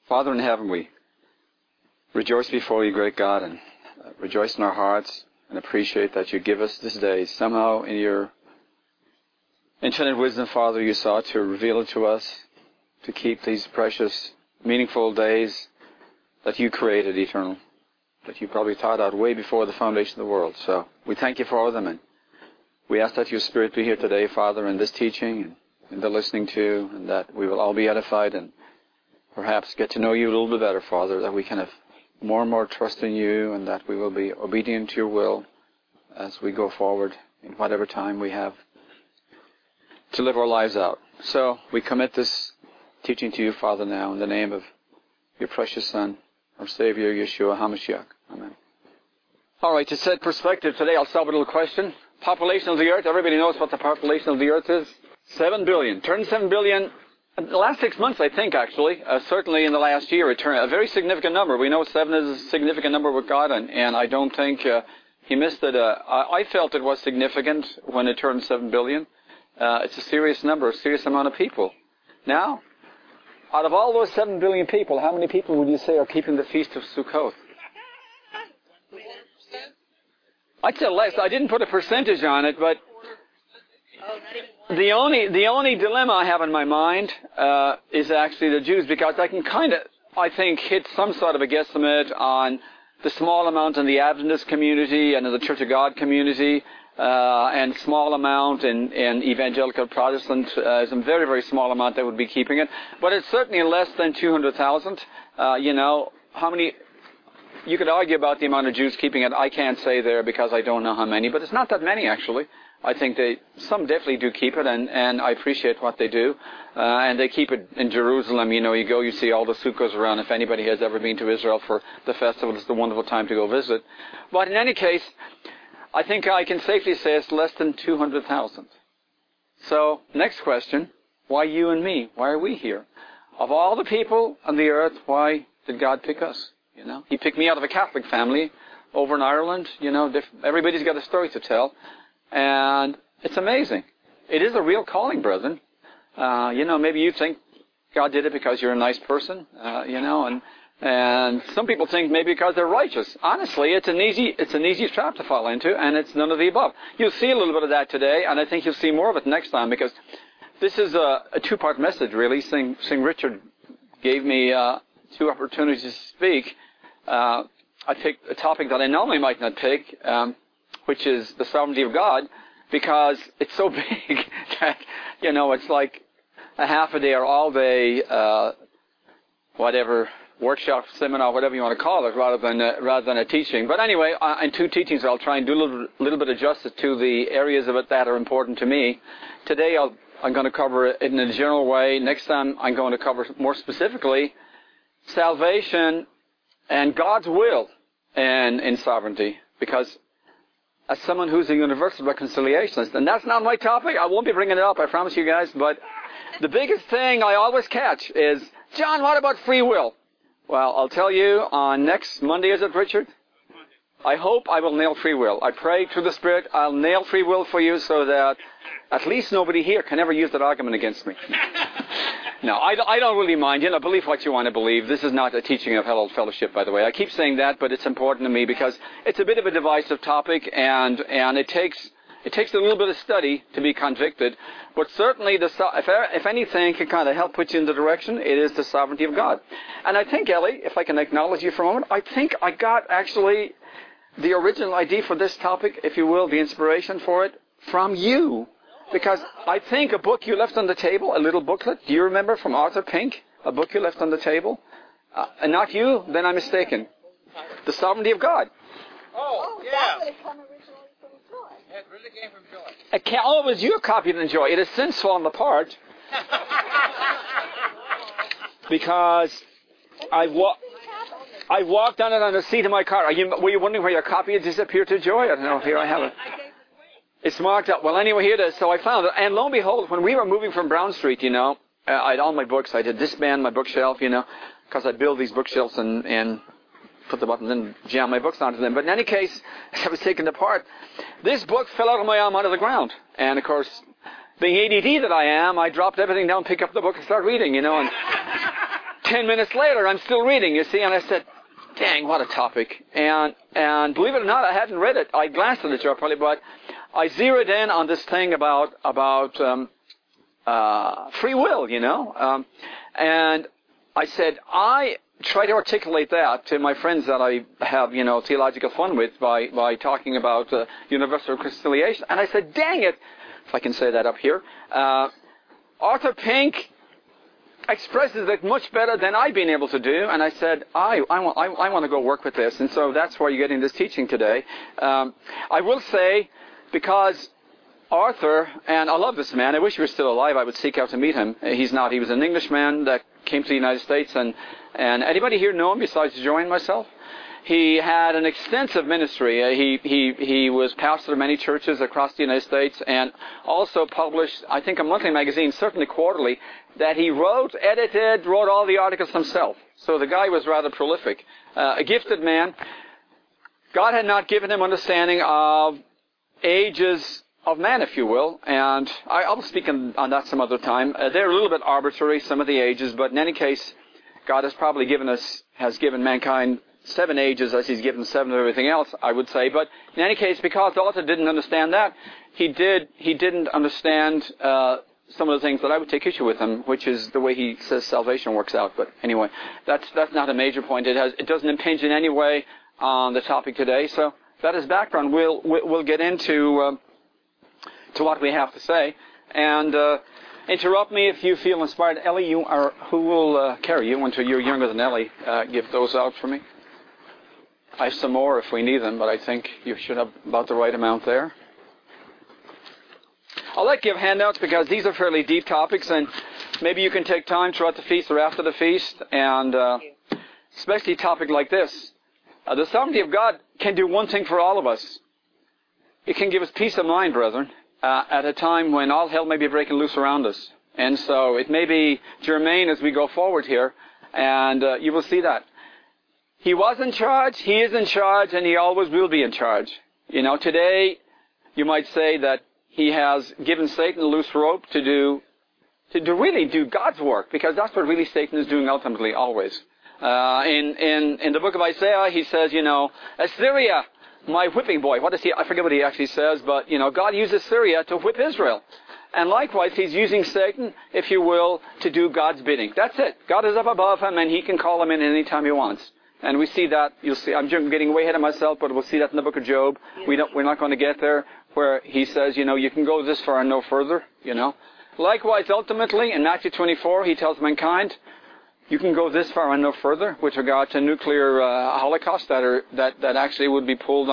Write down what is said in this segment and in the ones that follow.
Father in heaven, we rejoice before you, great God, and rejoice in our hearts and appreciate that you give us this day. Somehow in your infinite wisdom, Father, you sought to reveal it to us, to keep these precious, meaningful days that you created eternal, that you probably thought out way before the foundation of the world. So we thank you for all of them, and we ask that your Spirit be here today, Father, in this teaching and in the listening to, and that we will all be edified and perhaps get to know you a little bit better, Father, that we can have more and more trust in you, and that we will be obedient to your will as we go forward in whatever time we have to live our lives out. So we commit this teaching to you, Father, now in the name of your precious Son, our Savior, Yeshua HaMashiach. Amen. All right, to set perspective today, I'll start with a little question. Population of the earth, everybody knows what the population of the earth is? 7 billion. Turned 7 billion in the last 6 months, I think, actually. Certainly in the last year, it turned a very significant number. We know 7 is a significant number with God, and I don't think he missed it. I felt it was significant when it turned 7 billion. It's a serious number, a serious amount of people. Now, out of all those 7 billion people, how many people would you say are keeping the Feast of Sukkot? I'd say less. I didn't put a percentage on it, but the only dilemma I have in my mind is actually the Jews, because I can I think, hit some sort of a guesstimate on the small amount in the Adventist community and in the Church of God community, and small amount in evangelical Protestant, some very, very small amount that would be keeping it. But it's certainly less than 200,000. How many... You could argue about the amount of Jews keeping it. I can't say there because I don't know how many, but it's not that many, actually. I think some definitely do keep it, and I appreciate what they do. And they keep it in Jerusalem. You go, you see all the sukkahs around. If anybody has ever been to Israel for the festival, it's a wonderful time to go visit. But in any case, I think I can safely say it's less than 200,000. So, next question, why you and me? Why are we here? Of all the people on the earth, why did God pick us? He picked me out of a Catholic family over in Ireland. Everybody's got a story to tell. And it's amazing. It is a real calling, brethren. Maybe you think God did it because you're a nice person, and some people think maybe because they're righteous. Honestly, it's an easy trap to fall into, and it's none of the above. You'll see a little bit of that today, and I think you'll see more of it next time, because this is a two-part message, really. Sing Richard gave me 2 opportunities to speak. I picked a topic that I normally might not pick, which is the sovereignty of God, because it's so big that, it's like a half a day or all day, workshop, seminar, whatever you want to call it, rather than a teaching. But anyway, in 2 teachings, I'll try and do a little bit of justice to the areas of it that are important to me. Today, I'm going to cover it in a general way. Next time, I'm going to cover more specifically salvation and God's will in sovereignty, because as someone who's a universal reconciliationist, and that's not my topic, I won't be bringing it up, I promise you guys, but the biggest thing I always catch is, John, what about free will? Well, I'll tell you, on next Monday, is it, Richard? I hope I will nail free will. I pray to the Spirit, I'll nail free will for you so that at least nobody here can ever use that argument against me. No, I don't really mind. Believe what you want to believe. This is not a teaching of Hallel Fellowship, by the way. I keep saying that, but it's important to me because it's a bit of a divisive topic, and it takes a little bit of study to be convicted. But certainly, if anything can kind of help put you in the direction, it is the sovereignty of God. And I think, Ellie, if I can acknowledge you for a moment, I think I got actually the original idea for this topic, if you will, the inspiration for it, from you. Because I think a book you left on the table, a little booklet, do you remember, from Arthur Pink? A book you left on the table? And not you? Then I'm mistaken. The Sovereignty of God. Oh, yeah. That would have come originally from Joy. It really came from Joy. It was your copy of Joy. It has since fallen apart. Because I walked on it on the seat of my car. Were you wondering where your copy had disappeared to, Joy? I don't know. Here I have it. It's marked up. Well, anyway, here it is. So I found it. And lo and behold, when we were moving from Brown Street, I had all my books. I did disband my bookshelf, because I build these bookshelves and put the buttons and jam my books onto them. But in any case, as I was taken apart, this book fell out of my arm onto the ground. And, of course, being ADD that I am, I dropped everything down, picked up the book, and started reading, and 10 minutes later, I'm still reading, you see, and I said, dang, what a topic. And believe it or not, I hadn't read it. I glanced at it, Joe, probably, but I zeroed in on this thing about free will, you know. And I said, I try to articulate that to my friends that I have, you know, theological fun with by talking about universal reconciliation. And I said, dang it, if I can say that up here, Arthur Pink expresses it much better than I've been able to do. And I said, I want to go work with this. And so that's why you're getting this teaching today. I will say, because Arthur, and I love this man, I wish he were still alive, I would seek out to meet him. He's not. He was an Englishman that came to the United States, and anybody here know him besides Joey and myself? He had an extensive ministry. He was pastor of many churches across the United States, and also published, I think, a monthly magazine, certainly quarterly, that he wrote, edited, wrote all the articles himself. So the guy was rather prolific. A gifted man. God had not given him understanding of ages of man, if you will, and I'll speak on that some other time. They're a little bit arbitrary, some of the ages, but in any case, God has probably has given mankind 7 ages as He's given 7 of everything else, I would say. But in any case, because the author didn't understand that, he didn't understand some of the things that I would take issue with him, which is the way he says salvation works out. But anyway, that's not a major point. It doesn't impinge in any way on the topic today. So that is background. We'll get into to what we have to say, and interrupt me if you feel inspired. Ellie, who will carry you until you're younger than Ellie? Give those out for me. I have some more if we need them, but I think you should have about the right amount there. I'll let you have handouts because these are fairly deep topics, and maybe you can take time throughout the feast or after the feast, and especially a topic like this. The sovereignty of God can do one thing for all of us. It can give us peace of mind, brethren, at a time when all hell may be breaking loose around us. And so it may be germane as we go forward here, and you will see that. He was in charge, He is in charge, and He always will be in charge. You know, today you might say that He has given Satan a loose rope to really do God's work, because that's what really Satan is doing ultimately, always. In the book of Isaiah, he says, you know, Assyria, my whipping boy. What does he? I forget what he actually says, but, you know, God uses Syria to whip Israel. And likewise, He's using Satan, if you will, to do God's bidding. That's it. God is up above him, and He can call him in any time He wants. And we see that. You'll see. I'm getting way ahead of myself, but we'll see that in the book of Job. We're not going to get there, where he says, you know, you can go this far and no further. You know. Likewise, ultimately, in Matthew 24, He tells mankind, you can go this far and no further with regard to nuclear holocaust that actually would be pulled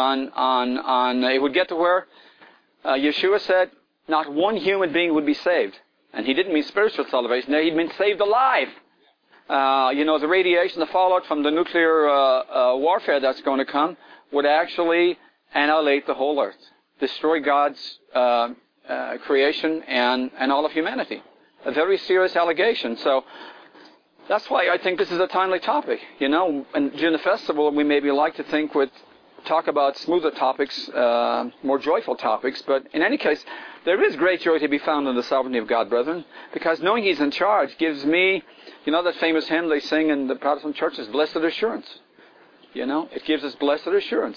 on. It would get to where Yeshua said not one human being would be saved, and He didn't mean spiritual salvation. There, He meant saved alive. You know, the radiation, the fallout from the nuclear warfare that's going to come would actually annihilate the whole earth, destroy God's creation and all of humanity. A very serious allegation. So that's why I think this is a timely topic. You know, and during the festival, we maybe like to think talk about smoother topics, more joyful topics. But in any case, there is great joy to be found in the sovereignty of God, brethren, because knowing He's in charge gives me, you know, that famous hymn they sing in the Protestant churches, blessed assurance. You know, it gives us blessed assurance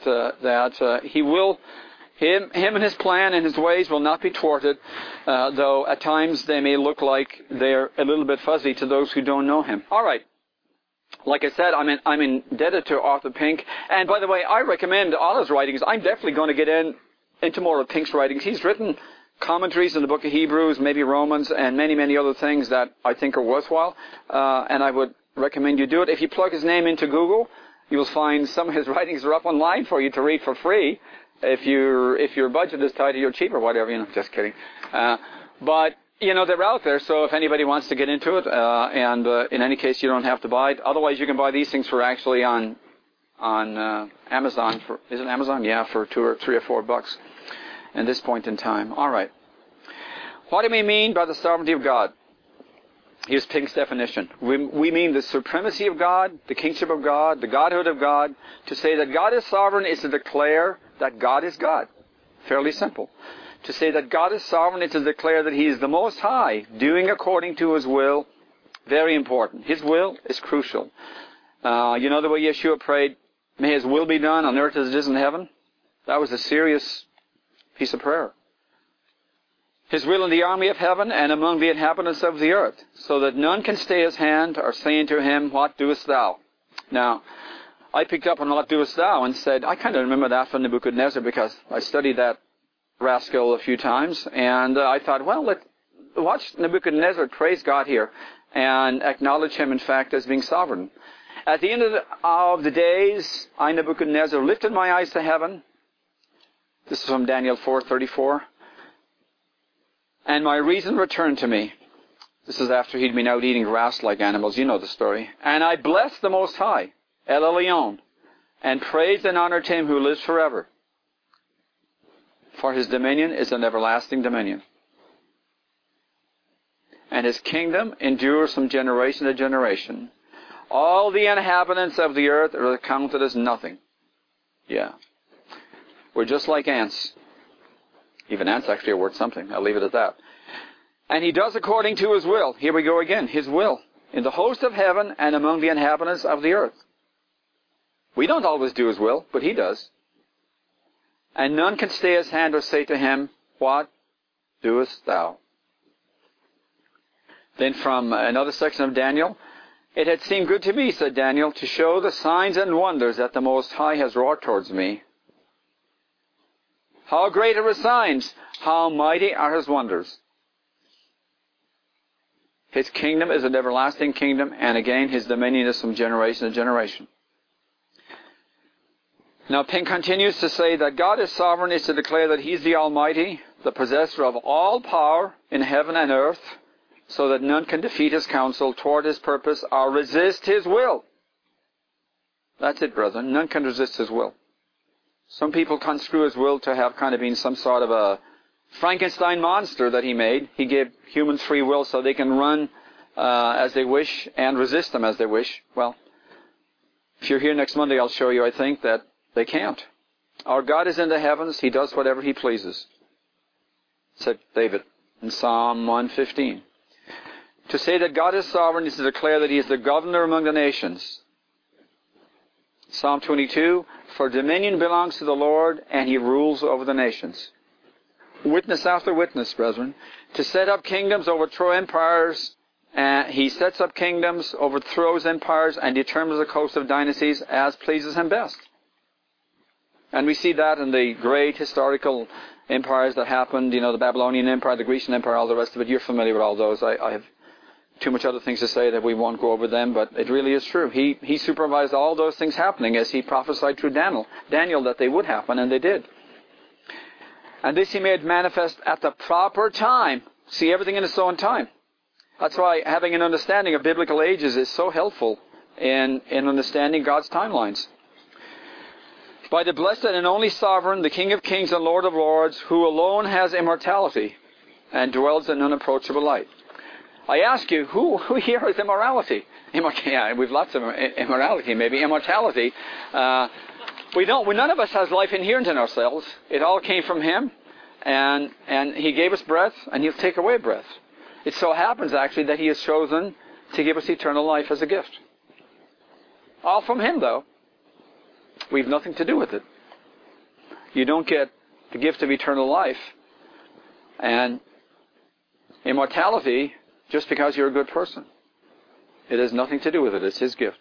that He will. Him and His plan and His ways will not be thwarted, though at times they may look like they're a little bit fuzzy to those who don't know Him. All right. Like I said, I'm indebted to Arthur Pink. And by the way, I recommend all his writings. I'm definitely going to get into more of Pink's writings. He's written commentaries in the book of Hebrews, maybe Romans, and many, many other things that I think are worthwhile. And I would recommend you do it. If you plug his name into Google, you'll find some of his writings are up online for you to read for free. If your budget is tight or you're cheap or whatever, you know, just kidding. But, you know, they're out there, so if anybody wants to get into it, and in any case, you don't have to buy it. Otherwise, you can buy these things for actually on Amazon. Is it Amazon? Yeah, for $2 or $3 or $4 at this point in time. All right. What do we mean by the sovereignty of God? Here's Pink's definition. We mean the supremacy of God, the kingship of God, the godhood of God. To say that God is sovereign is to declare that God is God. Fairly simple. To say that God is sovereign is to declare that He is the Most High, doing according to His will Very important. His will is crucial. You know the way Yeshua prayed, may His will be done on earth as it is in heaven? That was a serious piece of prayer. His will in the army of heaven and among the inhabitants of the earth, so that none can stay His hand or say unto Him, what doest thou? Now, I picked up on what doest thou and said, I kind of remember that from Nebuchadnezzar because I studied that rascal a few times, and I thought, well, let's watch Nebuchadnezzar praise God here and acknowledge Him, in fact, as being sovereign. At the end of the days, I, Nebuchadnezzar, lifted my eyes to heaven. This is from Daniel 4:34. And my reason returned to me. This is after he'd been out eating grass like animals. You know the story. And I blessed the Most High, El Elyon, and praised and honored Him who lives forever. For His dominion is an everlasting dominion. And His kingdom endures from generation to generation. All the inhabitants of the earth are counted as nothing. Yeah. We're just like ants. Even ants actually are worth something. I'll leave it at that. And He does according to His will. Here we go again. His will. In the host of heaven and among the inhabitants of the earth. We don't always do His will, but He does. And none can stay His hand or say to Him, what doest thou? Then from another section of Daniel, it had seemed good to me, said Daniel, to show the signs and wonders that the Most High has wrought towards me. How great are His signs, how mighty are His wonders. His kingdom is an everlasting kingdom, and again, His dominion is from generation to generation. Now, Pink continues to say that God is sovereign is to declare that He's the Almighty, the possessor of all power in heaven and earth, so that none can defeat His counsel toward His purpose or resist His will. That's it, brethren. None can resist His will. Some people construe His will to have kind of been some sort of a Frankenstein monster that He made. He gave humans free will so they can run as they wish and resist Him as they wish. Well, if you're here next Monday, I'll show you, I think, that they can't. Our God is in the heavens. He does whatever He pleases, said David in Psalm 115. To say that God is sovereign is to declare that He is the governor among the nations. Psalm 22, for dominion belongs to the Lord, and He rules over the nations. Witness after witness, brethren. To set up kingdoms, overthrow empires. He sets up kingdoms, overthrows empires, and determines the course of dynasties as pleases Him best. And we see that in the great historical empires that happened, you know, the Babylonian Empire, the Grecian Empire, all the rest of it. You're familiar with all those. I have too much other things to say that we won't go over them, but it really is true. He supervised all those things happening as He prophesied through Daniel that they would happen, and they did. And this He made manifest at the proper time. See, everything in its own time. That's why having an understanding of biblical ages is so helpful in understanding God's timelines. By the blessed and only sovereign, the King of kings and Lord of lords, who alone has immortality and dwells in unapproachable light. I ask you, who here has immorality? Yeah, we've lots of immorality, maybe. Immortality. None of us has life inherent in ourselves. It all came from Him, and He gave us breath, and He'll take away breath. It so happens, actually, that He has chosen to give us eternal life as a gift. All from Him, though. We've nothing to do with it. You don't get the gift of eternal life and immortality just because you're a good person. It has nothing to do with it. It's His gift.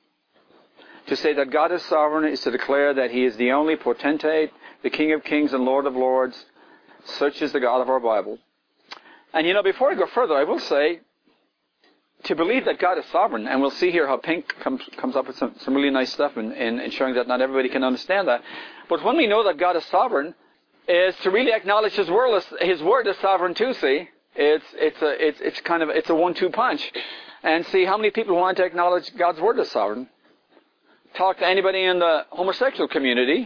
To say that God is sovereign is to declare that He is the only potentate, the King of kings and Lord of lords. Such is the God of our Bible. And you know, before I go further, I will say, to believe that God is sovereign, and we'll see here how Pink comes up with some really nice stuff in showing that not everybody can understand that. But when we know that God is sovereign, is to really acknowledge His word is sovereign too. See, it's a 1-2 punch, and see how many people want to acknowledge God's word as sovereign. Talk to anybody in the homosexual community,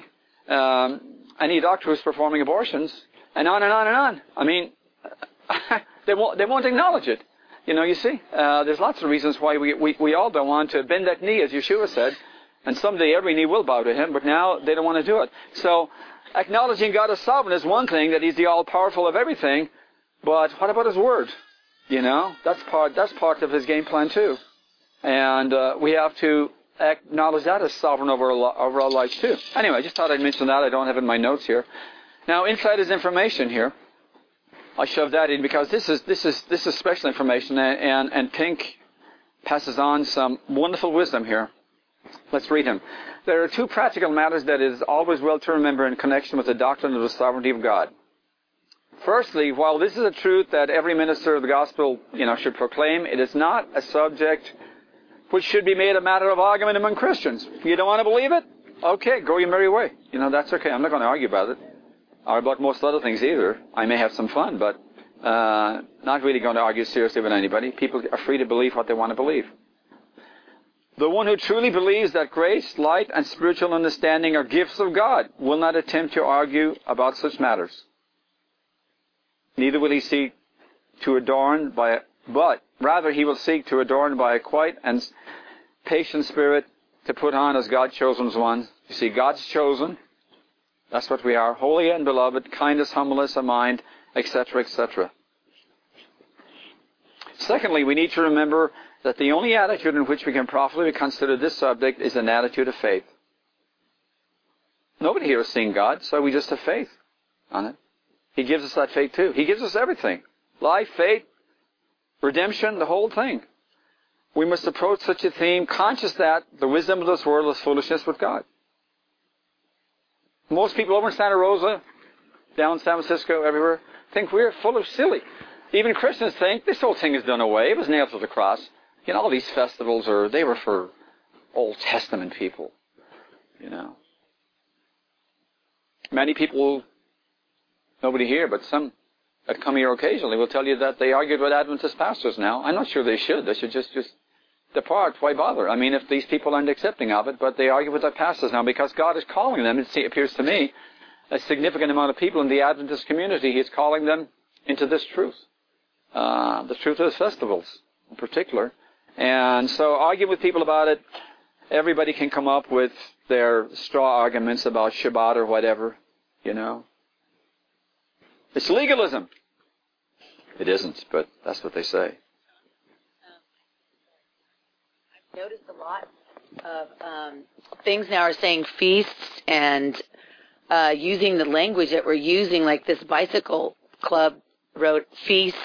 any doctor who's performing abortions, and on and on and on. I mean, they won't acknowledge it. You know, you see, there's lots of reasons why we all don't want to bend that knee, as Yeshua said, and someday every knee will bow to Him, but now they don't want to do it. So, acknowledging God as sovereign is one thing, that He's the all-powerful of everything, but what about His Word? You know, that's part of his game plan too. And we have to acknowledge that as sovereign over our lives too. Anyway, I just thought I'd mention that. I don't have it in my notes here. Now, inside is information here. I shoved that in because this is special information, and Pink passes on some wonderful wisdom here. Let's read him. There are two practical matters that it is always well to remember in connection with the doctrine of the sovereignty of God. Firstly, while this is a truth that every minister of the gospel, should proclaim, it is not a subject which should be made a matter of argument among Christians. You don't want to believe it? Okay, go your merry way. That's okay. I'm not going to argue about it. Or about most other things either. I may have some fun, but not really going to argue seriously with anybody. People are free to believe what they want to believe. The one who truly believes that grace, light, and spiritual understanding are gifts of God will not attempt to argue about such matters. Neither will he seek to adorn but rather he will seek to adorn by a quiet and patient spirit to put on as God's chosen ones. You see, God's chosen, that's what we are, holy and beloved, kindness, humbleness of mind, etc., etc. Secondly, we need to remember that the only attitude in which we can properly consider this subject is an attitude of faith. Nobody here has seen God, so we just have faith on it. He gives us that faith too. He gives us everything. Life, faith, redemption, the whole thing. We must approach such a theme conscious that the wisdom of this world is foolishness with God. Most people over in Santa Rosa, down in San Francisco, everywhere, think we're full of silly. Even Christians think this whole thing is done away. It was nailed to the cross. All these festivals they were for Old Testament people. Many people, nobody here, but some that come here occasionally will tell you that they argued with Adventist pastors now. I'm not sure they should. They should just depart. Why bother? I mean, if these people aren't accepting of it, but they argue with their pastors now because God is calling them, it appears to me, a significant amount of people in the Adventist community, He is calling them into this truth. The truth of the festivals in particular. And so argue with people about it. Everybody can come up with their straw arguments about Shabbat or whatever, It's legalism. It isn't, but that's what they say. I've noticed a lot of things now are saying feasts and using the language that we're using, like this bicycle club wrote feasts.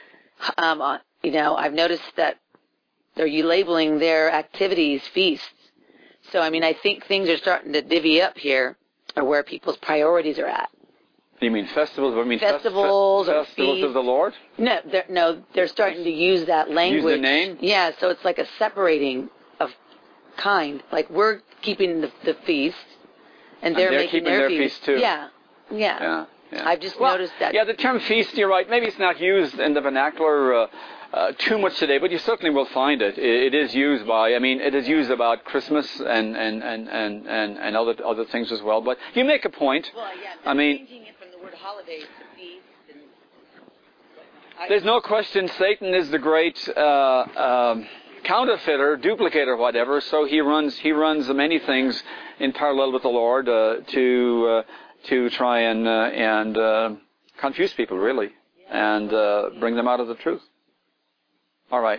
I've noticed that they're labeling their activities feasts. So, I think things are starting to divvy up here, or where people's priorities are at. You mean festivals? Festivals or festivals of the Lord? No, they're starting to use that language. Use the name? Yeah, so it's like a separating of kind. Like we're keeping the feast, and they're making their feast too. Yeah. I've just noticed that. Yeah, the term feast, you're right. Maybe it's not used in the vernacular too much today, but you certainly will find it. It is used it is used about Christmas and other things as well. But you make a point. Well, yeah. Changing it from the word holidays to feast. There's no question Satan is the great counterfeiter, duplicator, whatever. So he runs many things in parallel with the Lord to try and confuse people, really, and bring them out of the truth. All right.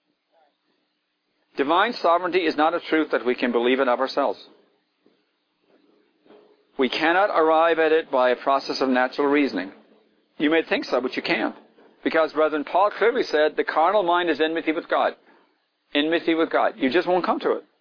Divine sovereignty is not a truth that we can believe in of ourselves. We cannot arrive at it by a process of natural reasoning. You may think so, but you can't. Because, brethren, Paul clearly said the carnal mind is enmity with God. Enmity with God. You just won't come to it.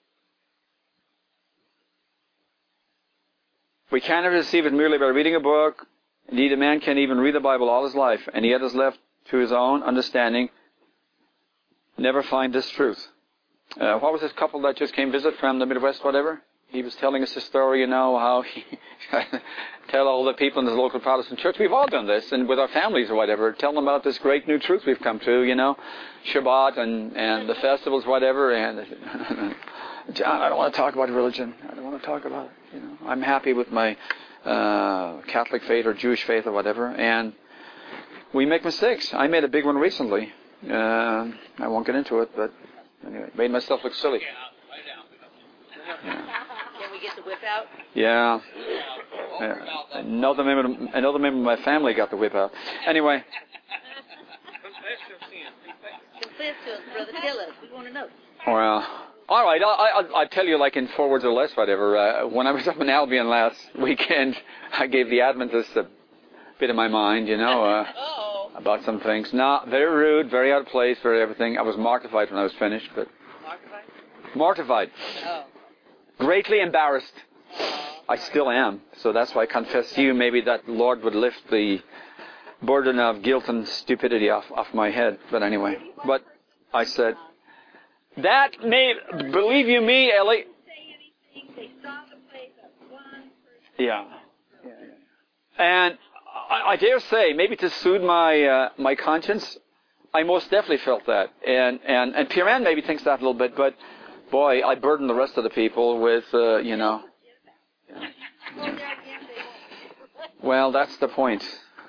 We cannot receive it merely by reading a book. Indeed, a man can't even read the Bible all his life, and yet is left to his own understanding, never find this truth. What was this couple that just came visit from the Midwest, whatever? He was telling us a story, how he tell all the people in his local Protestant church, we've all done this, and with our families or whatever, tell them about this great new truth we've come to, Shabbat and the festivals, whatever, and John, I don't want to talk about religion. I don't want to talk about it. I'm happy with my Catholic faith or Jewish faith or whatever, and we make mistakes. I made a big one recently. I won't get into it, but anyway, made myself look silly. Yeah. Can we get the whip out? Yeah. Another member of my family got the whip out. Anyway. this to us, brother. Tell us. We want to know. Well, all right. I'll tell you, like in 4 words or less, whatever. When I was up in Albion last weekend, I gave the Adventists a bit of my mind, about some things. Not very rude, very out of place, very everything. I was mortified when I was finished, but mortified. Oh. Greatly embarrassed. I still am. So that's why I confess to you, maybe that Lord would lift the burden of guilt and stupidity off my head. But anyway, but I said, that may, believe you me, Ellie. Yeah. And I dare say, maybe to soothe my conscience, I most definitely felt that. And Pierre Ann maybe thinks that a little bit, but boy, I burden the rest of the people with, Yeah. Well, that's the point.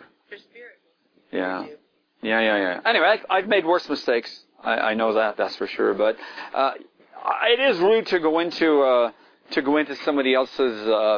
Yeah. Anyway, I've made worse mistakes. I know that's for sure. But it is rude to go into somebody else's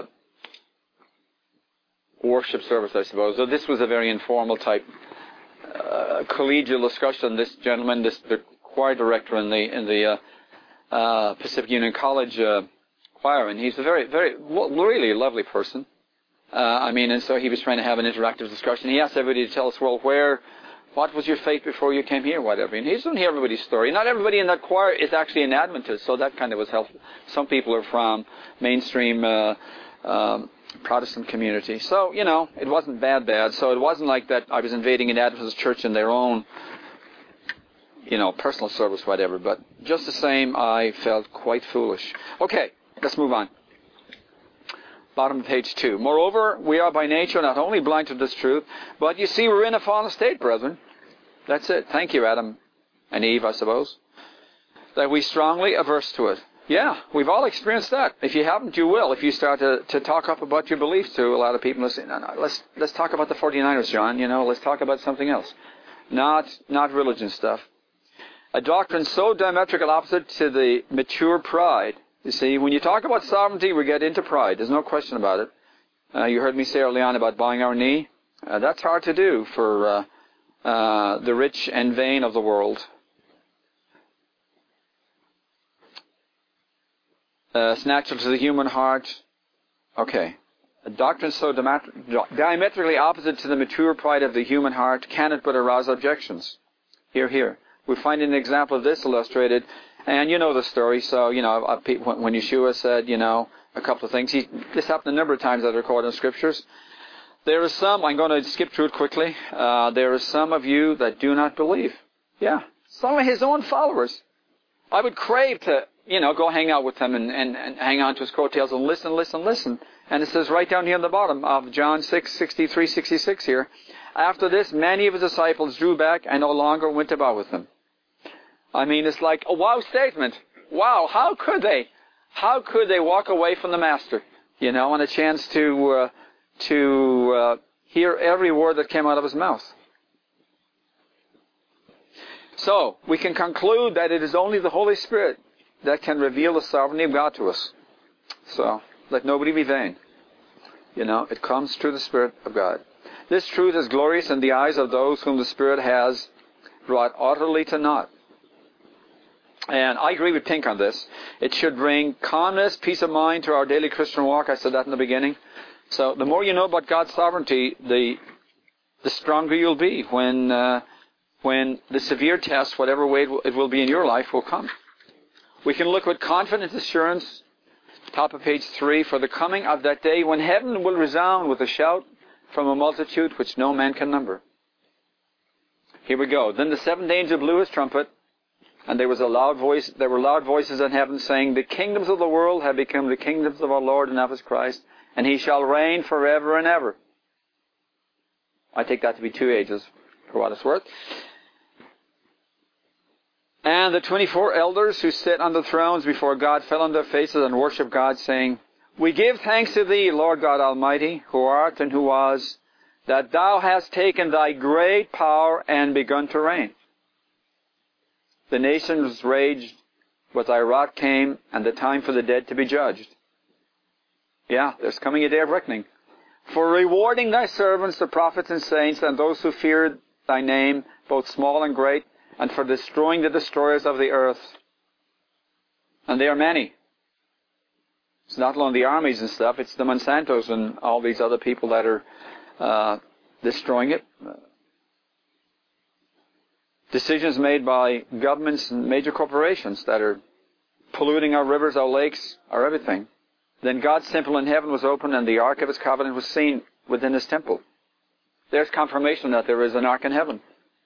worship service, I suppose. So this was a very informal type collegial discussion. This gentleman, the choir director in the Pacific Union College choir, and he's a very, very, really lovely person. And so he was trying to have an interactive discussion. He asked everybody to tell us, well, what was your faith before you came here, whatever. And he doesn't hear everybody's story. Not everybody in that choir is actually an Adventist, so that kind of was helpful. Some people are from mainstream Protestant community. So, it wasn't bad. So it wasn't like that I was invading an Adventist church in their own, personal service, whatever. But just the same, I felt quite foolish. Okay, let's move on. Bottom of page 2. Moreover, we are by nature not only blind to this truth, but you see we're in a fallen state, brethren. That's it. Thank you, Adam and Eve, I suppose. That we strongly averse to it. Yeah, we've all experienced that. If you haven't, you will. If you start to talk up about your beliefs to a lot of people, let's talk about the 49ers, John. Let's talk about something else. Not religion stuff. A doctrine so diametrical opposite to the mature pride. You see, when you talk about sovereignty, we get into pride. There's no question about it. You heard me say early on about bowing our knee. That's hard to do for the rich and vain of the world. It's natural to the human heart. Okay. A doctrine so diametrically opposite to the mature pride of the human heart cannot but arouse objections. Here. We find an example of this illustrated. And you know the story, so, when Yeshua said, a couple of things. This happened a number of times that are recorded in Scriptures. There are some, I'm going to skip through it quickly, there are some of you that do not believe. Yeah, some of his own followers. I would crave to, go hang out with him and hang on to his coattails and listen. And it says right down here on the bottom of John 6:63-66 here, after this, many of his disciples drew back and no longer went about with him. It's like a wow statement. Wow, how could they? How could they walk away from the Master? And a chance to hear every word that came out of his mouth. So, we can conclude that it is only the Holy Spirit that can reveal the sovereignty of God to us. So, let nobody be vain. It comes through the Spirit of God. This truth is glorious in the eyes of those whom the Spirit has brought utterly to naught. And I agree with Pink on this. It should bring calmness, peace of mind to our daily Christian walk. I said that in the beginning. So the more you know about God's sovereignty, the stronger you'll be when the severe test, whatever way it will be in your life, will come. We can look with confident assurance, top of page 3, for the coming of that day when heaven will resound with a shout from a multitude which no man can number. Here we go. Then the seventh angel blew his trumpet, and there were loud voices in heaven saying, the kingdoms of the world have become the kingdoms of our Lord and of his Christ, and he shall reign forever and ever. I take that to be 2 ages, for what it's worth. And the 24 elders who sit on the thrones before God fell on their faces and worshiped God, saying, we give thanks to thee, Lord God Almighty, who art and who was, that thou hast taken thy great power and begun to reign. The nations raged, but thy wrath came, and the time for the dead to be judged. Yeah, there's coming a day of reckoning. For rewarding thy servants, the prophets and saints, and those who feared thy name, both small and great, and for destroying the destroyers of the earth. And they are many. It's not only the armies and stuff, it's the Monsantos and all these other people that are destroying it. Decisions made by governments and major corporations that are polluting our rivers, our lakes, our everything. Then God's temple in heaven was opened and the ark of his covenant was seen within his temple. There's confirmation that there is an ark in heaven.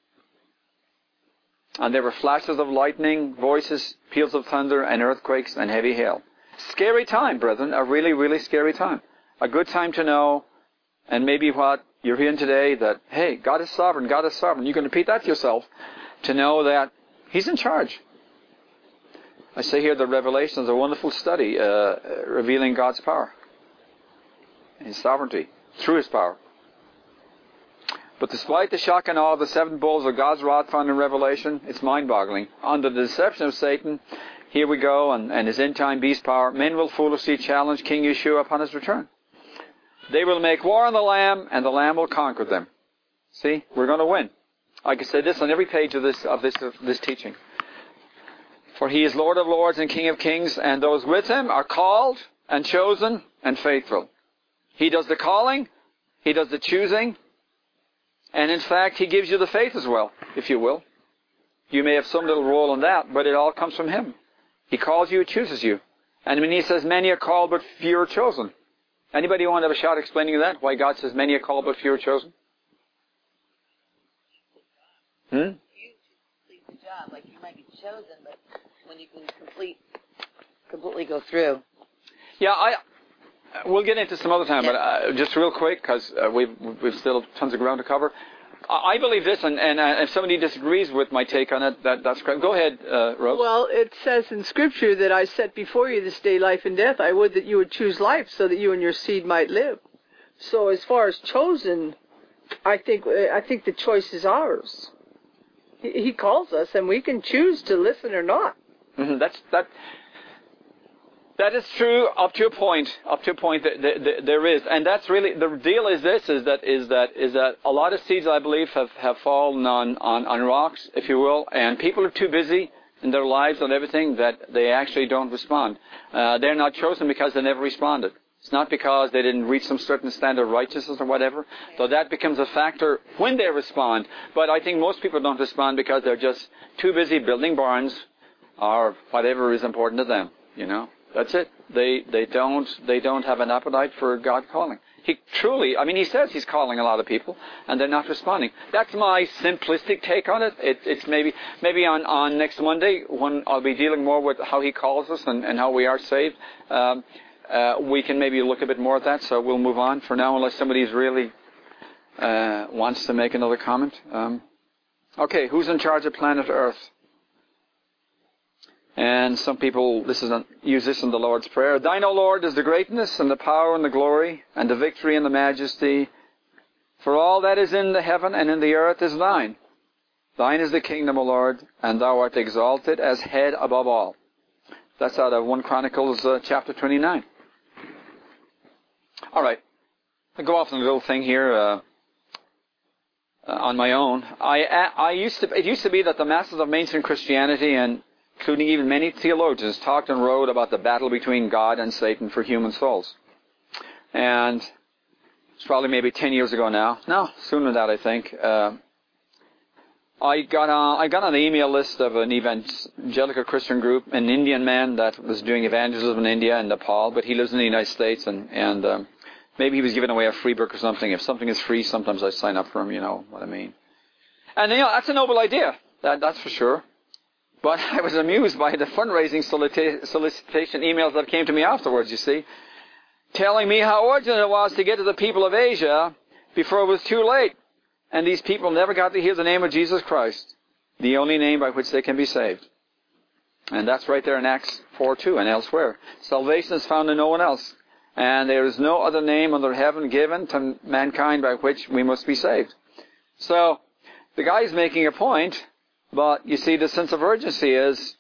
And there were flashes of lightning, voices, peals of thunder, and earthquakes, and heavy hail. Scary time, brethren. A really, really scary time. A good time to know, and maybe what you're hearing today, that, hey, God is sovereign, God is sovereign. You can repeat that to yourself, to know that He's in charge. I say here that Revelation is a wonderful study, revealing God's power, His sovereignty, through His power. But despite the shock and awe of the seven bowls of God's wrath found in Revelation, it's mind-boggling. Under the deception of Satan, here we go, and his end-time beast power, men will foolishly challenge King Yeshua upon his return. They will make war on the Lamb, and the Lamb will conquer them. See, we're going to win. I can say this on every page of this teaching. For He is Lord of lords and King of kings, and those with Him are called and chosen and faithful. He does the calling, He does the choosing, and in fact, He gives you the faith as well, if you will. You may have some little role in that, but it all comes from Him. He calls you, chooses you. And when He says, many are called, but few are chosen. Anybody want to have a shot explaining that? Why God says, many are called, but few are chosen? You complete the job. Like, you might be chosen, but when you can completely go through. Yeah, we'll get into some other time, but just real quick, because we've still tons of ground to cover. I believe this, and if somebody disagrees with my take on it, that's correct. Go ahead, Rose. Well, it says in Scripture that I set before you this day life and death. I would that you would choose life so that you and your seed might live. So as far as chosen, I think the choice is ours. He calls us, and we can choose to listen or not. Mm-hmm. That is true up to a point. Up to a point, there is, and that's really the deal. Is that a lot of seeds, I believe, have fallen on rocks, if you will, and people are too busy in their lives and everything that they actually don't respond. They're not chosen because they never responded. It's not because they didn't reach some certain standard of righteousness or whatever. So that becomes a factor when they respond. But I think most people don't respond because they're just too busy building barns or whatever is important to them. You know. That's it. They don't have an appetite for God calling. He says He's calling a lot of people, and they're not responding. That's my simplistic take on it. It's maybe on next Monday, when I'll be dealing more with how He calls us and how we are saved. We can maybe look a bit more at that. So we'll move on for now, unless somebody's really wants to make another comment. Okay, who's in charge of planet Earth? And some people use this in the Lord's Prayer. Thine, O Lord, is the greatness and the power and the glory and the victory and the majesty. For all that is in the heaven and in the earth is Thine. Thine is the kingdom, O Lord, and Thou art exalted as head above all. That's out of 1 Chronicles chapter 29. All right. I'll go off on a little thing here on my own. It used to be that the masses of mainstream Christianity, and including even many theologians, talked and wrote about the battle between God and Satan for human souls. And it's probably maybe 10 years ago now. No, sooner than that, I think. I got on the email list of an evangelical Christian group, an Indian man that was doing evangelism in India and Nepal, but he lives in the United States, and maybe he was giving away a free book or something. If something is free, sometimes I sign up for him, you know what I mean. And, that's a noble idea, that's for sure. But I was amused by the fundraising solicitation emails that came to me afterwards, you see, telling me how urgent it was to get to the people of Asia before it was too late. And these people never got to hear the name of Jesus Christ, the only name by which they can be saved. And that's right there in Acts 4:2 and elsewhere. Salvation is found in no one else, and there is no other name under heaven given to mankind by which we must be saved. So the guy's making a point. But, you see, the sense of urgency is,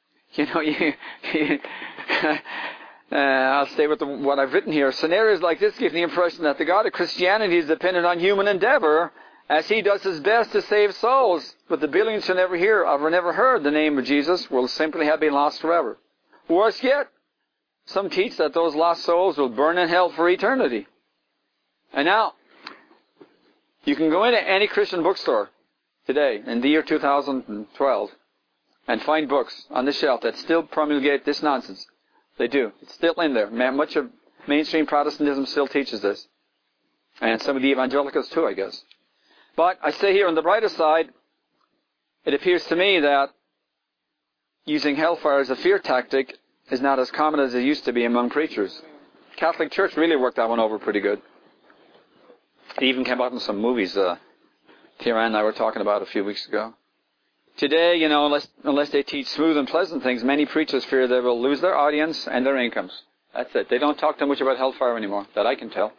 I'll stay with what I've written here. Scenarios like this give the impression that the God of Christianity is dependent on human endeavor as He does His best to save souls. but the billions who never hear of or never heard the name of Jesus will simply have been lost forever. Worse yet, some teach that those lost souls will burn in hell for eternity. And now, you can go into any Christian bookstore today, in the year 2012, and find books on the shelf that still promulgate this nonsense. They do. It's still in there. Much of mainstream Protestantism still teaches this. And some of the evangelicals too, I guess. But I say here on the brighter side, it appears to me that using hellfire as a fear tactic is not as common as it used to be among preachers. Catholic Church really worked that one over pretty good. It even came out in some movies Tara and I were talking about a few weeks ago. Today, unless they teach smooth and pleasant things, many preachers fear they will lose their audience and their incomes. That's it. They don't talk too much about hellfire anymore, that I can tell.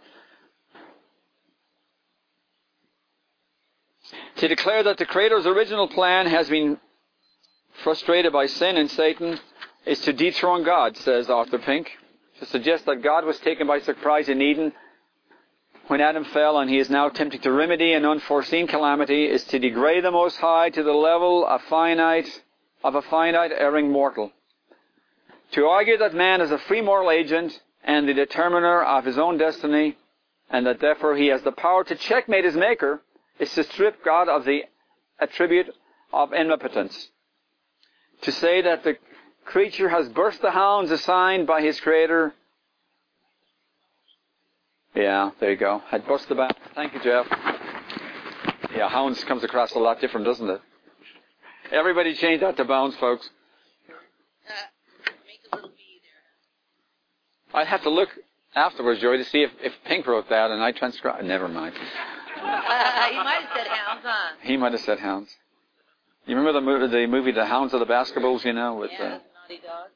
To declare that the Creator's original plan has been frustrated by sin and Satan is to dethrone God, says Arthur Pink. To suggest that God was taken by surprise in Eden when Adam fell and he is now attempting to remedy an unforeseen calamity is to degrade the Most High to the level of a finite erring mortal. To argue that man is a free moral agent and the determiner of his own destiny, and that therefore he has the power to checkmate his maker, is to strip God of the attribute of omnipotence. To say that the creature has burst the hounds assigned by his Creator. Yeah, there you go. Had burst the bounds. Thank you, Jeff. Yeah, hounds comes across a lot different, doesn't it? Everybody change that to bounds, folks. Make a little B there. I'd have to look afterwards, Joy, to see if Pink wrote that and I transcribed. Never mind. He might have said hounds, huh? He might have said hounds. You remember the movie The Hounds of the Baskervilles, with Naughty Dog.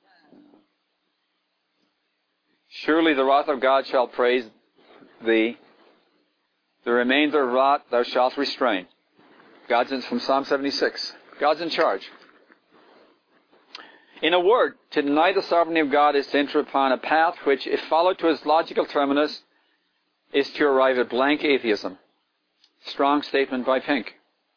Surely the wrath of God shall praise thee. The remainder of wrath thou shalt restrain. From Psalm 76. God's in charge. In a word, to deny the sovereignty of God is to enter upon a path which, if followed to its logical terminus, is to arrive at blank atheism. Strong statement by Pink.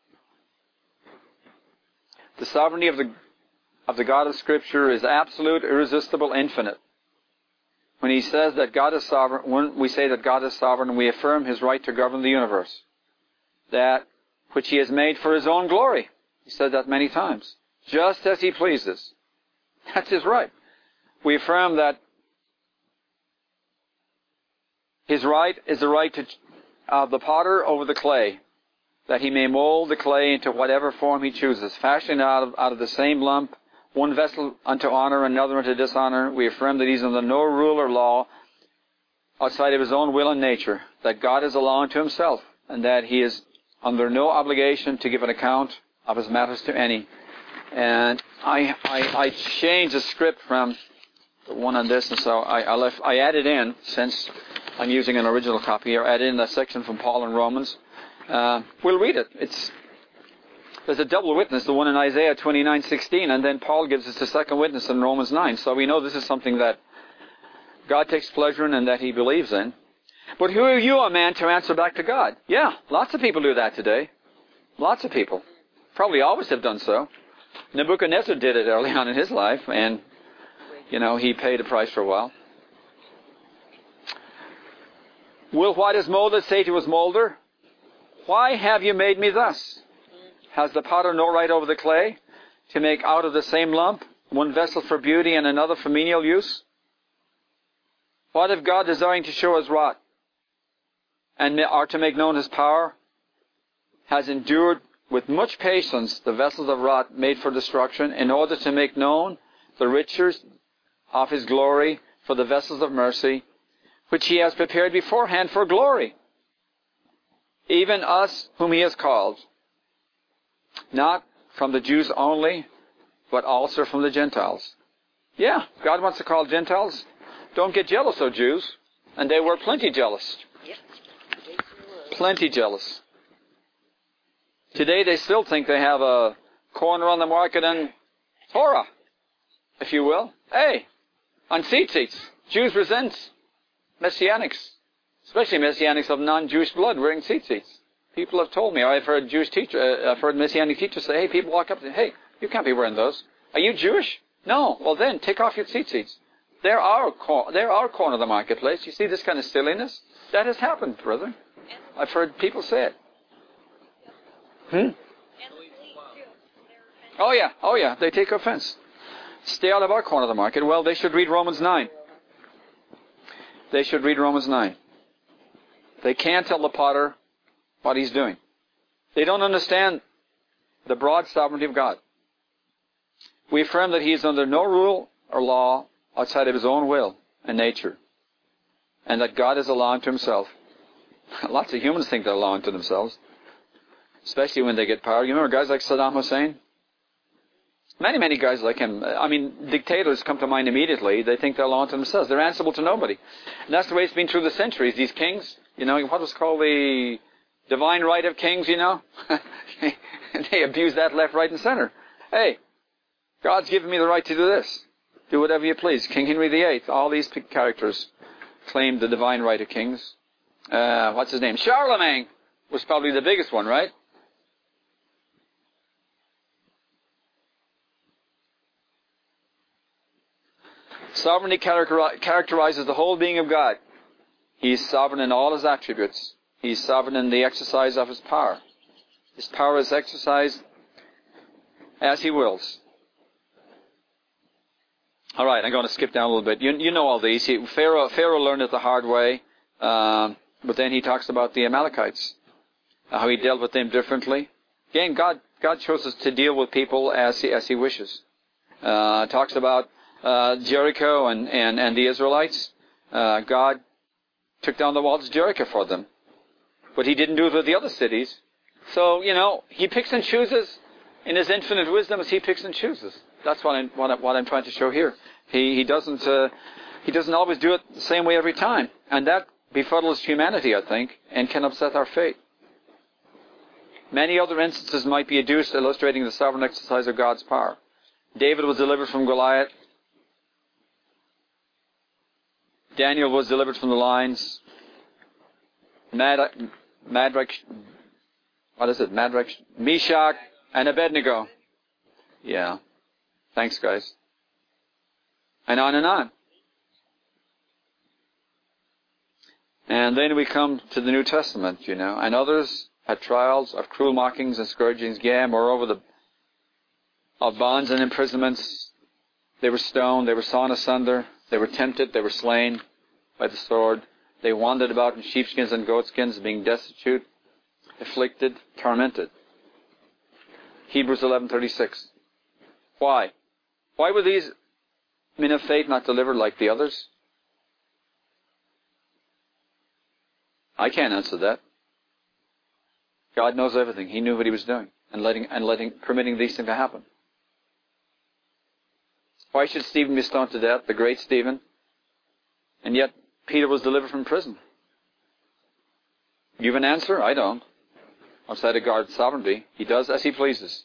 The sovereignty of the God of Scripture is absolute, irresistible, infinite. When he says that God is sovereign, when we say that God is sovereign, we affirm his right to govern the universe. That which he has made for his own glory. He said that many times. Just as he pleases. That's his right. We affirm that his right is the right of the potter over the clay, that he may mold the clay into whatever form he chooses, fashioning out of the same lump, one vessel unto honor, another unto dishonor. We affirm that he's under no rule or law outside of his own will and nature, that God is a law unto himself, and that he is under no obligation to give an account of his matters to any. And I changed the script from the one on this, and so I added in, since I'm using an original copy here, I added in that section from Paul in Romans. We'll read it. There's a double witness, the one in Isaiah 29:16, and then Paul gives us a second witness in Romans 9. So we know this is something that God takes pleasure in and that he believes in. But who are you, a man, to answer back to God? Yeah, lots of people do that today. Lots of people. Probably always have done so. Nebuchadnezzar did it early on in his life, and, he paid a price for a while. Will what is molded say to his molder, why have you made me thus? Has the potter no right over the clay to make out of the same lump one vessel for beauty and another for menial use? What if God, desiring to show his wrath or to make known his power, has endured with much patience the vessels of wrath made for destruction, in order to make known the riches of his glory for the vessels of mercy, which he has prepared beforehand for glory, even us whom he has called, not from the Jews only, but also from the Gentiles. Yeah, God wants to call Gentiles. Don't get jealous, O Jews. And they were plenty jealous. Plenty jealous. Today they still think they have a corner on the market in Torah, if you will. Hey, on seats. Jews resent Messianics, especially Messianics of non-Jewish blood wearing seats. People have told me. I've heard I've heard Messianic teachers say, hey, people walk up and say, hey, you can't be wearing those. Are you Jewish? No. Well then, take off your tzitzits. They're our corner of the marketplace. You see this kind of silliness? That has happened, brethren. I've heard people say it. Oh yeah, they take offense. Stay out of our corner of the market. Well, they should read Romans 9. They should read Romans 9. They can't tell the potter what he's doing. They don't understand the broad sovereignty of God. We affirm that he is under no rule or law outside of his own will and nature, and that God is allowing to himself. Lots of humans think they're allowing to themselves, especially when they get power. You remember guys like Saddam Hussein? Many guys like him. I mean, dictators come to mind immediately. They think they're allowing to themselves. They're answerable to nobody. And that's the way it's been through the centuries. These kings, what was called the divine right of kings, They abuse that left, right, and center. Hey, God's given me the right to do this. Do whatever you please. King Henry VIII, all these characters claimed the divine right of kings. What's his name? Charlemagne was probably the biggest one, right? Sovereignty characterizes the whole being of God. He is sovereign in all his attributes. He is sovereign in the exercise of his power. His power is exercised as he wills. All right, I'm going to skip down a little bit. You know all these. Pharaoh learned it the hard way, but then he talks about the Amalekites, how he dealt with them differently. Again, God chooses to deal with people as he wishes. Talks about Jericho and the Israelites. God took down the walls of Jericho for them, but he didn't do it with the other cities. So, he picks and chooses in his infinite wisdom as he picks and chooses. That's what I'm trying to show here. He doesn't always do it the same way every time, and that befuddles humanity, I think, and can upset our fate. Many other instances might be adduced illustrating the sovereign exercise of God's power. David was delivered from Goliath. Daniel was delivered from the lions. Meshach and Abednego. Yeah. Thanks, guys. And on and on. And then we come to the New Testament, and others had trials of cruel mockings and scourgings. Yeah, moreover, of bonds and imprisonments. They were stoned, they were sawn asunder, they were tempted, they were slain by the sword. They wandered about in sheepskins and goatskins, being destitute, afflicted, tormented. Hebrews 11:36. Why? Why were these men of faith not delivered like the others? I can't answer that. God knows everything. He knew what he was doing and permitting these things to happen. Why should Stephen be stoned to death, the great Stephen? And yet Peter was delivered from prison. You have an answer? I don't. Outside of God's sovereignty, he does as he pleases.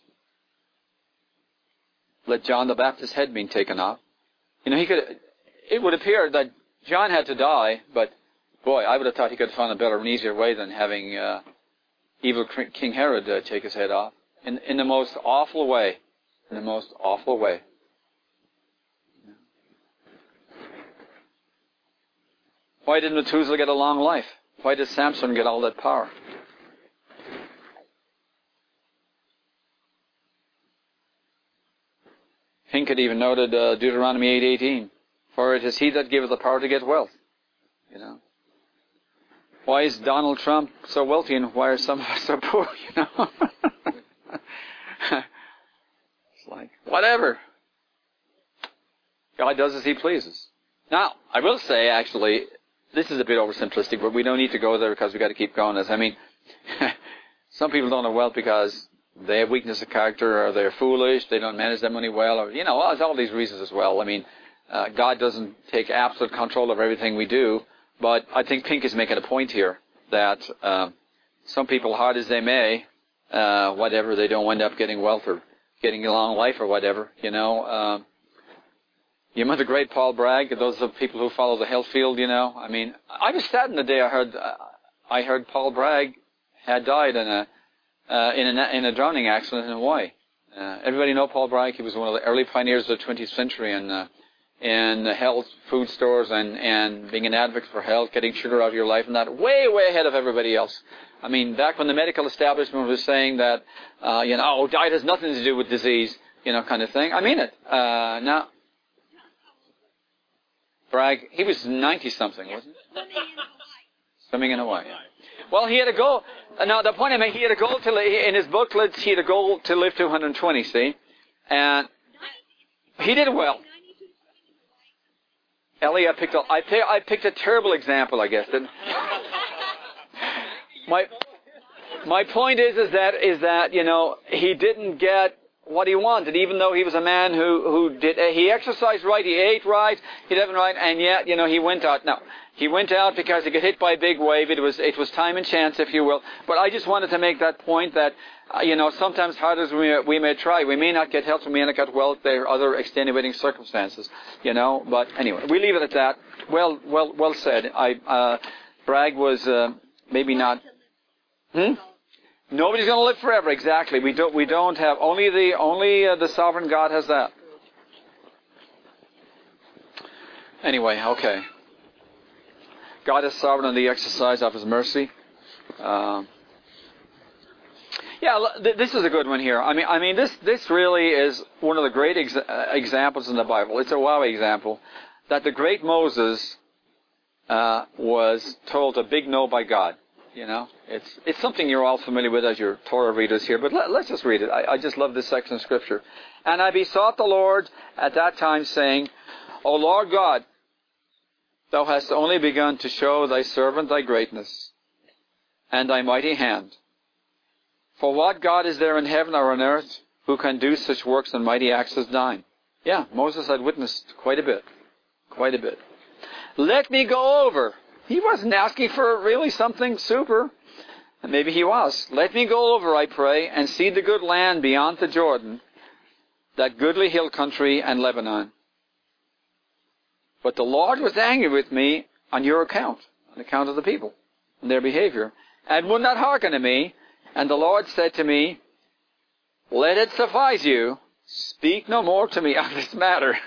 Let John the Baptist's head being taken off. It would appear that John had to die, but boy, I would have thought he could have found a better and easier way than having evil King Herod take his head off. In the most awful way. In the most awful way. Why did Methuselah get a long life? Why did Samson get all that power? Pinkett even noted Deuteronomy 8:18. For it is he that giveth the power to get wealth. Why is Donald Trump so wealthy and why are some of us so poor? It's like, whatever. God does as he pleases. Now, I will say, actually, this is a bit oversimplistic, but we don't need to go there because we've got to keep going. Some people don't have wealth because they have weakness of character, or they're foolish, they don't manage their money well, or, there's all these reasons as well. God doesn't take absolute control of everything we do, but I think Pink is making a point here that some people, hard as they may, whatever, they don't end up getting wealth or getting a long life or whatever, You remember the great Paul Bragg? Those are the people who follow the health field, I was saddened the day I heard Paul Bragg had died in a drowning accident in Hawaii. Everybody know Paul Bragg? He was one of the early pioneers of the 20th century in health, food stores, and being an advocate for health, getting sugar out of your life, and that way ahead of everybody else. I mean, back when the medical establishment was saying that, diet has nothing to do with disease, kind of thing. I mean it. Now, Bragg, he was 90-something, wasn't he? Swimming in Hawaii. Well, he had a goal. Now, the point I made, he had a goal in his booklets, he had a goal to live to 120, see? And he did well. Ellie, I picked a terrible example, I guess. My point is that he didn't get what he wanted, even though he was a man who he exercised right, he ate right, he did everything right, and yet he went out. No, he went out because he got hit by a big wave. It was time and chance, if you will. But I just wanted to make that point that sometimes hard as we may try, we may not get health, we may not get wealth. There are other extenuating circumstances, But anyway, we leave it at that. Well said. Bragg was maybe not. Nobody's going to live forever. Exactly. We don't have only the sovereign God has that. Anyway, okay. God is sovereign in the exercise of His mercy. This is a good one here. I mean, this really is one of the great examples in the Bible. It's a wow example that the great Moses was told a big no by God. It's something you're all familiar with as your Torah readers here, but let's just read it. I just love this section of Scripture. And I besought the Lord at that time, saying, O Lord God, Thou hast only begun to show Thy servant Thy greatness and Thy mighty hand. For what God is there in heaven or on earth who can do such works and mighty acts as Thine? Yeah, Moses had witnessed quite a bit. Let me go over. He wasn't asking for really something super. And maybe he was. Let me go over, I pray, and see the good land beyond the Jordan, that goodly hill country and Lebanon. But the Lord was angry with me on your account, on account of the people and their behavior, and would not hearken to me. And the Lord said to me, let it suffice you. Speak no more to me of this matter.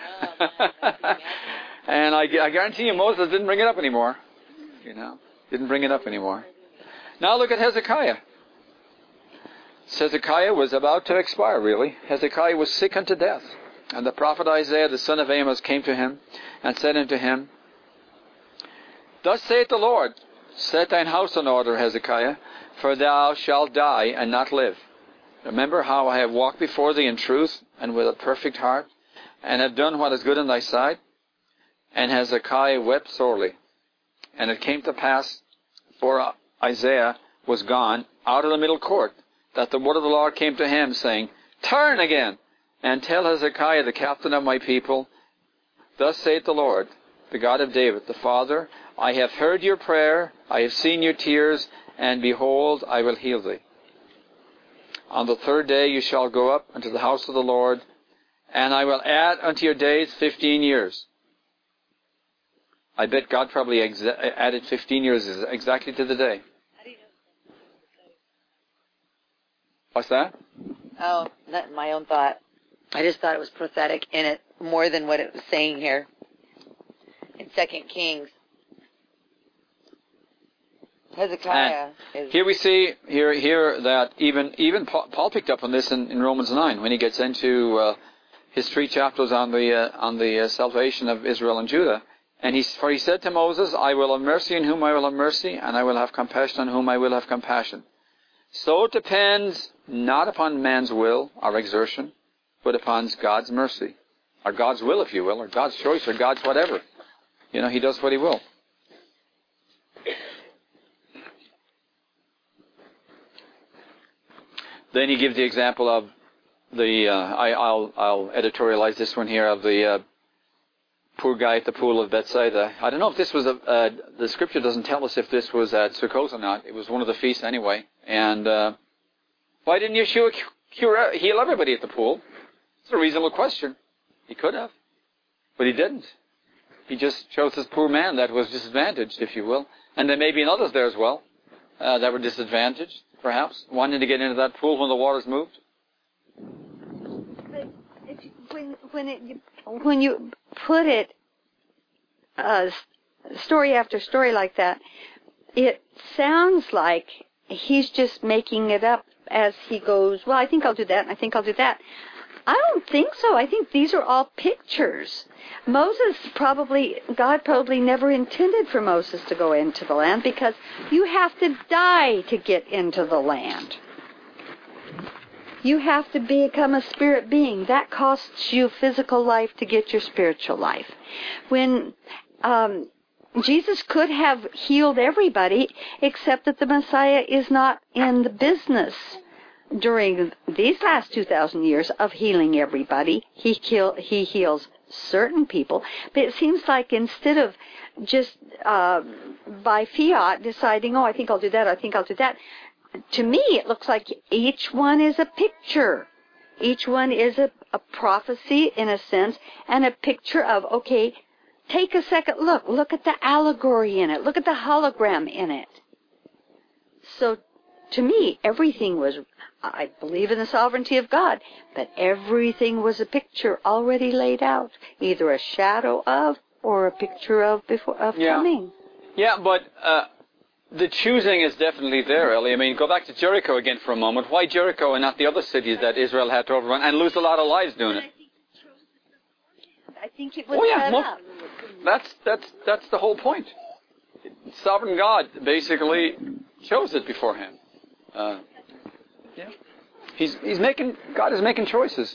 And I guarantee you Moses didn't bring it up anymore. Didn't bring it up anymore. Now look at Hezekiah. Hezekiah was about to expire, really. Hezekiah was sick unto death. And the prophet Isaiah, the son of Amos, came to him and said unto him, Thus saith the Lord, set thine house in order, Hezekiah, for thou shalt die and not live. Remember how I have walked before thee in truth and with a perfect heart, and have done what is good in thy sight. And Hezekiah wept sorely. And it came to pass, for Isaiah was gone out of the middle court, that the word of the Lord came to him, saying, Turn again, and tell Hezekiah, the captain of my people, Thus saith the Lord, the God of David, the Father, I have heard your prayer, I have seen your tears, and behold, I will heal thee. On the third day you shall go up unto the house of the Lord, and I will add unto your days 15 years. I bet God probably added 15 years exactly to the day. What's that? Oh, that's my own thought. I just thought it was prophetic in it more than what it was saying here in 2 Kings. Hezekiah is... Here we see here that even Paul picked up on this in Romans 9 when he gets into his 3 chapters on the salvation of Israel and Judah. And he said to Moses, I will have mercy on whom I will have mercy, and I will have compassion on whom I will have compassion. So it depends not upon man's will or exertion, but upon God's mercy, or God's will, if you will, or God's choice, or God's whatever. He does what He will. Then he gives the example of I'll editorialize this one here, of the poor guy at the pool of Bethsaida. I don't know if this was the Scripture doesn't tell us if this was at Sukkot or not. It was one of the feasts anyway. And why didn't Yeshua heal everybody at the pool? It's a reasonable question. He could have, but He didn't. He just chose this poor man that was disadvantaged, if you will. And there may be others there as well that were disadvantaged. perhaps, wanting to get into that pool when the waters moved? But when you put it story after story like that, it sounds like he's just making it up as he goes, well, I think I'll do that, and I think I'll do that. I don't think so. I think these are all pictures. God probably never intended for Moses to go into the land, because you have to die to get into the land. You have to become a spirit being. That costs you physical life to get your spiritual life. When Jesus could have healed everybody, except that the Messiah is not in the business during these last 2,000 years of healing everybody. He heals certain people, but it seems like instead of just by fiat deciding, oh, I think I'll do that, I think I'll do that, to me it looks like each one is a picture. Each one is a prophecy in a sense, and a picture of, okay, take a second look at the allegory in it, look at the hologram in it. So to me, everything was, I believe in the sovereignty of God, but everything was a picture already laid out, either a shadow of or a picture of coming. Yeah, but the choosing is definitely there, Ellie. I mean, go back to Jericho again for a moment. Why Jericho and not the other cities that Israel had to overrun and lose a lot of lives doing it? I think it was set up. That's the whole point. Sovereign God basically chose it beforehand. God is making choices.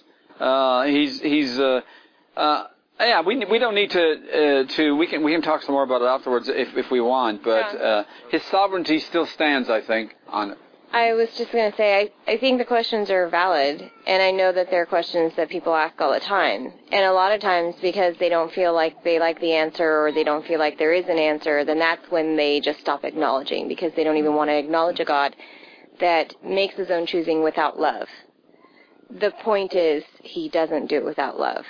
We don't need to we can talk some more about it afterwards if we want, but his sovereignty still stands, I think, on it. I was just going to say, I think the questions are valid, and I know that they're questions that people ask all the time. And a lot of times, because they don't feel like they like the answer, or they don't feel like there is an answer, then that's when they just stop acknowledging, because they don't even want to acknowledge a God that makes his own choosing without love. The point is, he doesn't do it without love.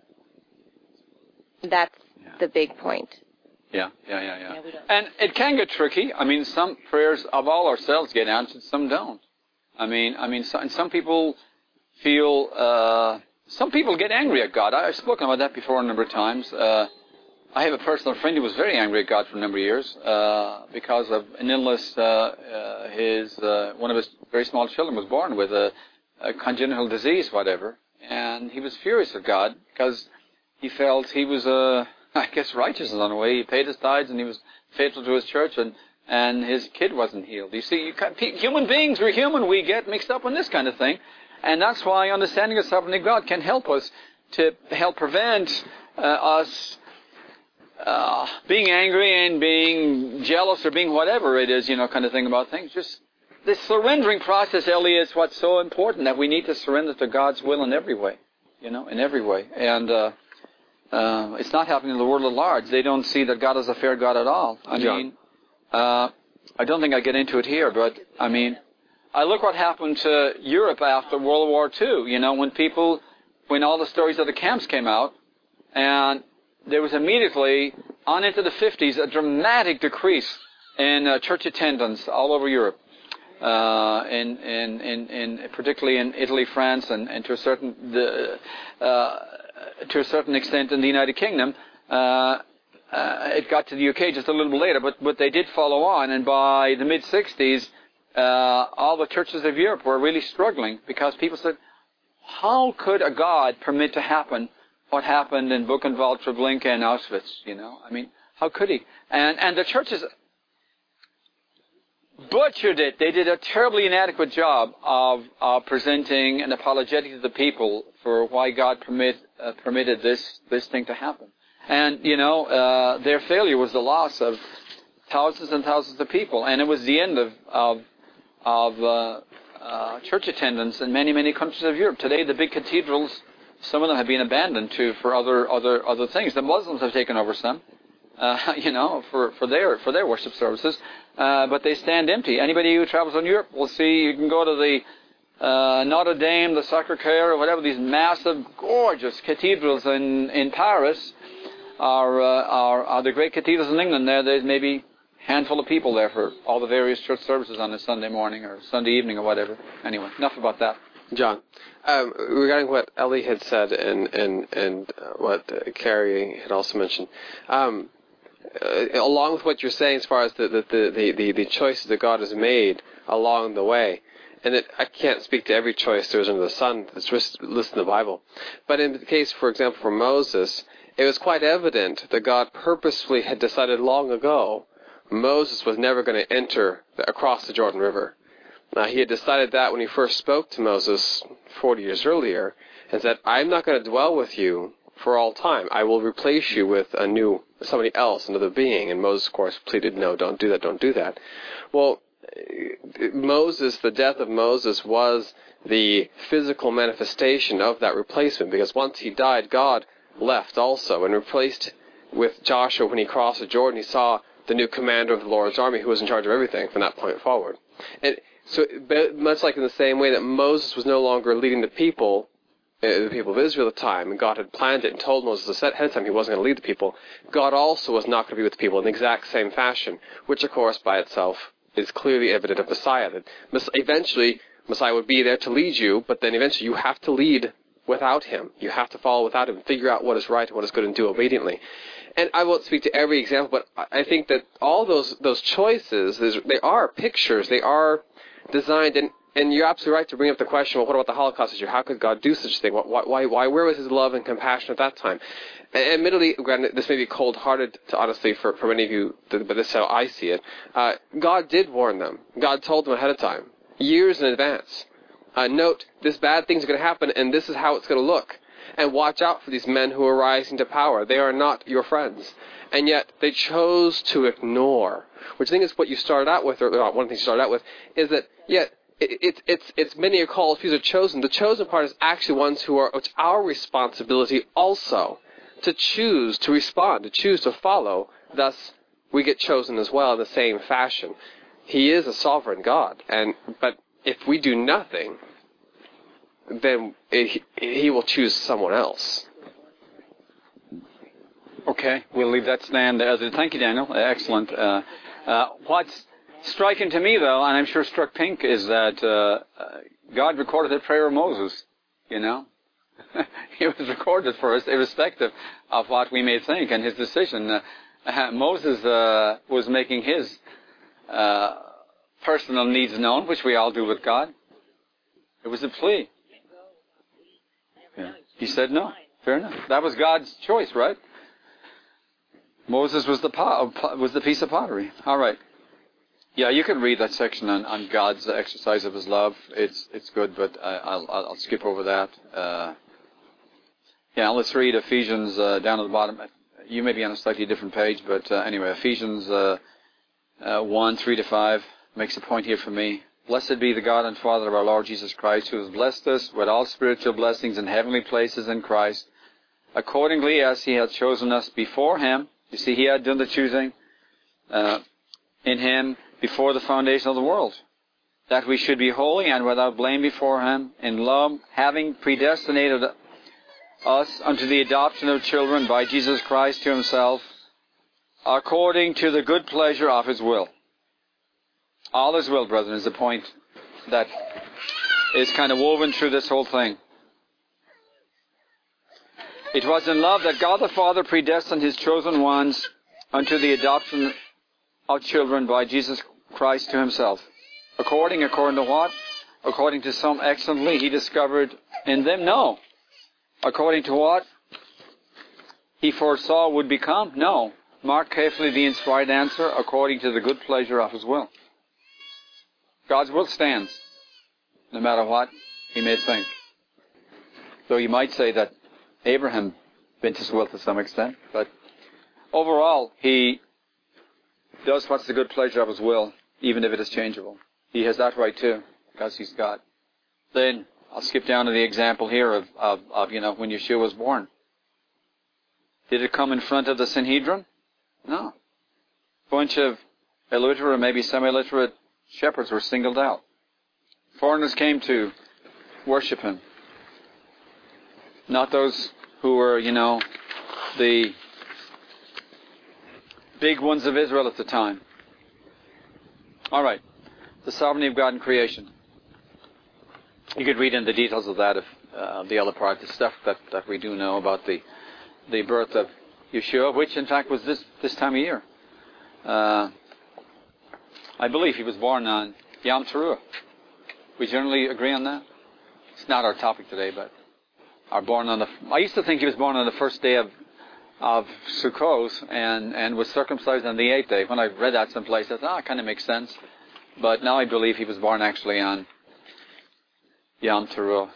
That's the big point. Yeah. And it can get tricky. I mean, some prayers of all ourselves get answered, some don't. Some people feel, some people get angry at God. I've spoken about that before a number of times. I have a personal friend who was very angry at God for a number of years because of an illness. One of his very small children was born with a congenital disease, whatever, and he was furious at God because he felt he was righteous in a way. He paid his tithes and he was faithful to his church, and his kid wasn't healed. You see, human beings, we're human, we get mixed up in this kind of thing, and that's why understanding the sovereignty of God can help us to help prevent us being angry and being jealous or being whatever it is, kind of thing about things. Just the surrendering process, Ellie, is what's so important, that we need to surrender to God's will in every way, in every way. And it's not happening in the world at large. They don't see that God is a fair God at all. I don't think I get into it here, but I look what happened to Europe after World War II. When all the stories of the camps came out, and there was immediately, on into the 50s, a dramatic decrease in church attendance all over Europe, particularly in Italy, France, and to a certain extent in the United Kingdom. It got to the UK just a little bit later, but they did follow on, and by the mid-60s, all the churches of Europe were really struggling, because people said, how could a God permit to happen what happened in Buchenwald, Treblinka, and Auschwitz? How could he? And the churches butchered it. They did a terribly inadequate job of presenting an apologetic to the people for why God permitted this thing to happen. And, their failure was the loss of thousands and thousands of people. And it was the end of church attendance in many, many countries of Europe. Today, the big cathedrals, some of them have been abandoned for other things. The Muslims have taken over some, for their worship services. But they stand empty. Anybody who travels in Europe will see, you can go to the Notre Dame, the Sacré-Cœur, or whatever, these massive, gorgeous cathedrals in Paris are the great cathedrals in England. There's maybe handful of people there for all the various church services on a Sunday morning or Sunday evening or whatever. Anyway, enough about that. John, regarding what Ellie had said and what Carrie had also mentioned, along with what you're saying as far as the choices that God has made along the way, and that I can't speak to every choice there is under the sun that's listed in the Bible, but in the case, for example, for Moses, it was quite evident that God purposefully had decided long ago Moses was never going to enter across the Jordan River. He had decided that when he first spoke to Moses 40 years earlier, and said, I'm not going to dwell with you for all time. I will replace you with somebody else, another being. And Moses, of course, pleaded, no, don't do that, don't do that. Well, the death of Moses was the physical manifestation of that replacement, because once he died, God left also and replaced with Joshua. When he crossed the Jordan, he saw the new commander of the Lord's army, who was in charge of everything from that point forward. And so, much like in the same way that Moses was no longer leading the people of Israel at the time, and God had planned it and told Moses ahead of time he wasn't going to lead the people, God also was not going to be with the people in the exact same fashion, which, of course, by itself is clearly evident of Messiah. That eventually, Messiah would be there to lead you, but then eventually you have to lead without him. You have to follow without him, figure out what is right and what is good, and do obediently. And I won't speak to every example, but I think that all those choices, they are pictures, they are designed, and you're absolutely right to bring up the question, well, what about the Holocaust issue? How could God do such a thing? Why? Where was his love and compassion at that time? And admittedly, granted, this may be cold-hearted, honestly, for many of you, but this is how I see it. God did warn them. God told them ahead of time, years in advance. Note, this bad thing's going to happen, and this is how it's going to look. And watch out for these men who are rising to power. They are not your friends. And yet, they chose to ignore. Which I think is what you started out with, or one of the things you started out with, is that, it's many are called, few are chosen. The chosen part is actually ones it's our responsibility also to choose to respond, to choose to follow. Thus, we get chosen as well in the same fashion. He is a sovereign God, but if we do nothing, then he will choose someone else. Okay, we'll leave that stand. Thank you, Daniel. Excellent. What's striking to me, though, and I'm sure struck Pink, is that God recorded the prayer of Moses, you know. It was recorded for us, irrespective of what we may think, and his decision. Moses was making his personal needs known, which we all do with God. It was a plea. Yeah. He said no. Fair enough. That was God's choice, right? Moses was the piece of pottery. All right. Yeah, you can read that section on God's exercise of His love. It's good, but I'll skip over that. Let's read Ephesians down at the bottom. You may be on a slightly different page, but anyway, Ephesians 1:3-5 makes a point here for me. Blessed be the God and Father of our Lord Jesus Christ, who has blessed us with all spiritual blessings in heavenly places in Christ, accordingly as He hath chosen us before Him. You see, He had done the choosing in Him before the foundation of the world, that we should be holy and without blame before Him, in love, having predestinated us unto the adoption of children by Jesus Christ to Himself, according to the good pleasure of His will. All His will, brethren, is the point that is kind of woven through this whole thing. It was in love that God the Father predestined His chosen ones unto the adoption of children by Jesus Christ to Himself. According to what? According to some excellently He discovered in them? No. According to what He foresaw would become? No. Mark carefully the inspired answer, according to the good pleasure of His will. God's will stands, no matter what he may think. Though you might say that Abraham bent his will to some extent, but overall, he does what's the good pleasure of his will, even if it is changeable. He has that right too, because he's God. Then, I'll skip down to the example here of when Yeshua was born. Did it come in front of the Sanhedrin? No. A bunch of illiterate or maybe semi-illiterate shepherds were singled out. Foreigners came to worship Him. Not those who were, the big ones of Israel at the time. All right. The sovereignty of God in creation. You could read in the details of that, if the other part, the stuff that we do know about the birth of Yeshua, which in fact was this time of year. I believe he was born on Yom Teruah. We generally agree on that. It's not our topic today, but I used to think he was born on the first day of Sukkot and was circumcised on the 8th day. When I read that someplace, I thought, it kind of makes sense. But now I believe he was born actually on Yom Teruah.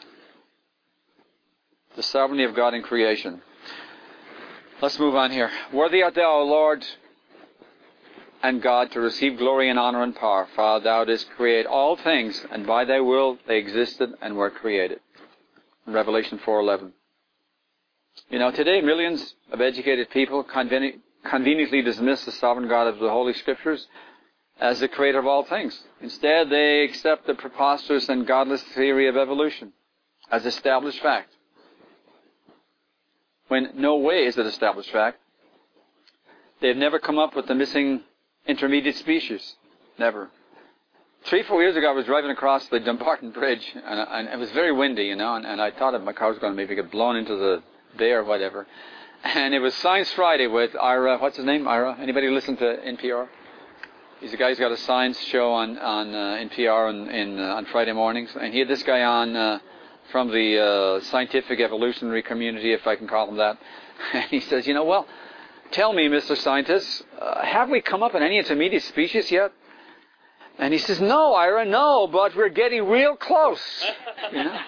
The sovereignty of God in creation. Let's move on here. Worthy art thou, O Lord and God, to receive glory and honor and power, for thou didst create all things, and by thy will they existed and were created. Revelation 4:11. You know, today millions of educated people conveniently dismiss the sovereign God of the Holy Scriptures as the creator of all things. Instead, they accept the preposterous and godless theory of evolution as established fact, when no way is it established fact. They've never come up with the missing intermediate species. Never. 3-4 years ago, I was driving across the Dumbarton Bridge, and it was very windy, you know, and I thought my car was going to maybe get blown into the bay or whatever. And it was Science Friday with Ira. What's his name? Ira? Anybody listen to NPR? He's a guy who's got a science show on NPR on Friday mornings, and he had this guy on from the scientific evolutionary community, if I can call him that. And he says, you know, well, tell me, Mr. Scientist, have we come up with any intermediate species yet? And he says, no, Ira, no, but we're getting real close. You know?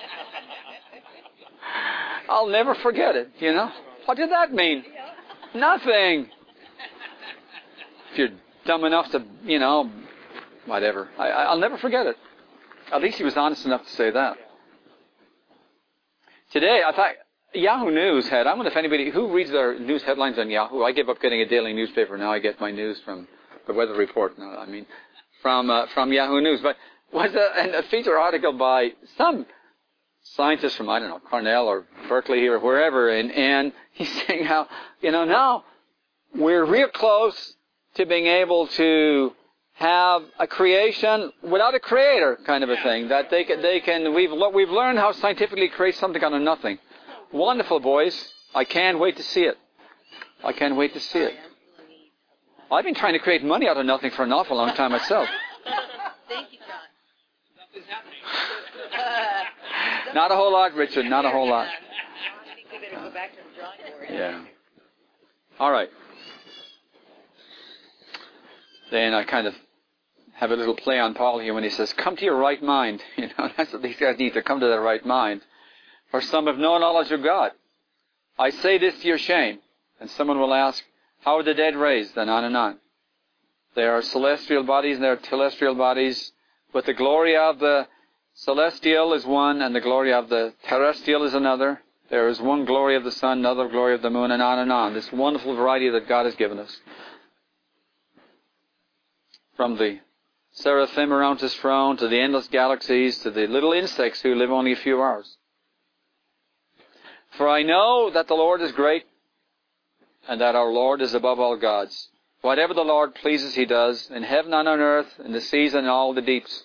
I'll never forget it, you know. What did that mean? Nothing. If you're dumb enough to, you know, whatever. I'll never forget it. At least he was honest enough to say that. Today, I thought Yahoo News had, I wonder if anybody, who reads their news headlines on Yahoo? I gave up getting a daily newspaper. Now I get my news from the Weather Report. No, I mean, from Yahoo News. But was a feature article by some scientist from, I don't know, Cornell or Berkeley or wherever, and he's saying how, you know, now we're real close to being able to have a creation without a creator, kind of a thing. That they can. We've learned how scientifically to create something out of nothing. Wonderful, boys! I can't wait to see it. I can't wait to see it. I've been trying to create money out of nothing for an awful long time myself. Thank you, John. Nothing's happening. Not a whole lot, Richard. Not a whole lot. I think we better go back to the drawing board. Yeah. All right. Then I kind of have a little play on Paul here when he says, come to your right mind. You know, that's what these guys need, to come to their right mind. For some have no knowledge of God. I say this to your shame. And someone will ask, how are the dead raised? And on and on. There are celestial bodies and there are terrestrial bodies. But the glory of the celestial is one and the glory of the terrestrial is another. There is one glory of the sun, another glory of the moon, and on and on. This wonderful variety that God has given us. From the seraphim around his throne to the endless galaxies to the little insects who live only a few hours. For I know that the Lord is great and that our Lord is above all gods. Whatever the Lord pleases he does, in heaven and on earth, in the seas and in all the deeps.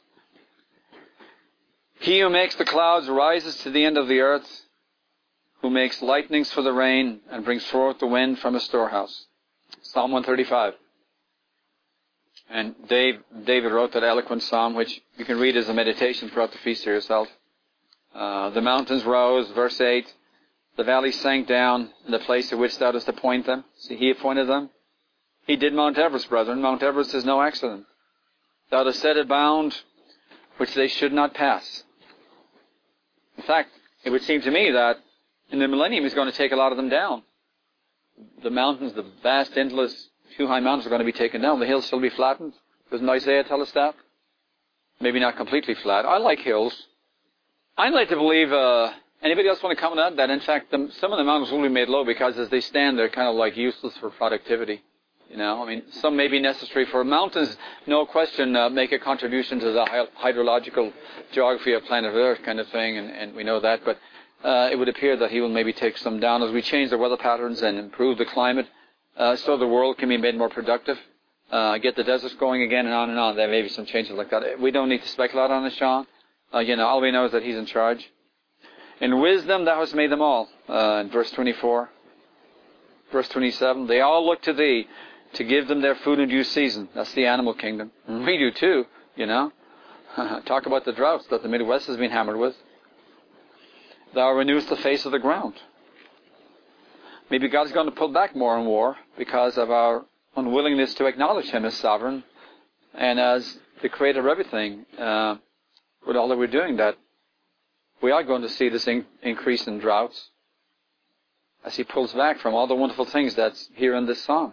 He who makes the clouds rises to the end of the earth, who makes lightnings for the rain and brings forth the wind from a storehouse. Psalm 135. And David wrote that eloquent psalm, which you can read as a meditation throughout the feast to yourself. The mountains rose, verse 8. The valleys sank down in the place to which thou dost appoint them. See, he appointed them. He did Mount Everest, brethren. Mount Everest is no accident. Thou dost set a bound which they should not pass. In fact, it would seem to me that in the millennium he's going to take a lot of them down. The mountains, the vast, endless, few high mountains are going to be taken down. The hills still be flattened. Doesn't Isaiah tell us that? Maybe not completely flat. I like hills. I'd like to believe, anybody else want to comment on that? In fact, some of the mountains will be made low because as they stand, they're kind of like useless for productivity. You know, I mean, some may be necessary for mountains, no question, make a contribution to the hydrological geography of planet Earth kind of thing, and we know that, but it would appear that he will maybe take some down as we change the weather patterns and improve the climate, so the world can be made more productive. get the deserts going again, and on and on. There may be some changes like that. We don't need to speculate on this, John. All we know is that He's in charge. In wisdom thou hast made them all. In verse 24. Verse 27, they all look to Thee to give them their food in due season. That's the animal kingdom. We do too, Talk about the droughts that the Midwest has been hammered with. Thou renewest the face of the ground. Maybe God's going to pull back more on war because of our unwillingness to acknowledge Him as sovereign and as the creator of everything. With all that we're doing, that we are going to see this increase in droughts as He pulls back from all the wonderful things that's here in this psalm.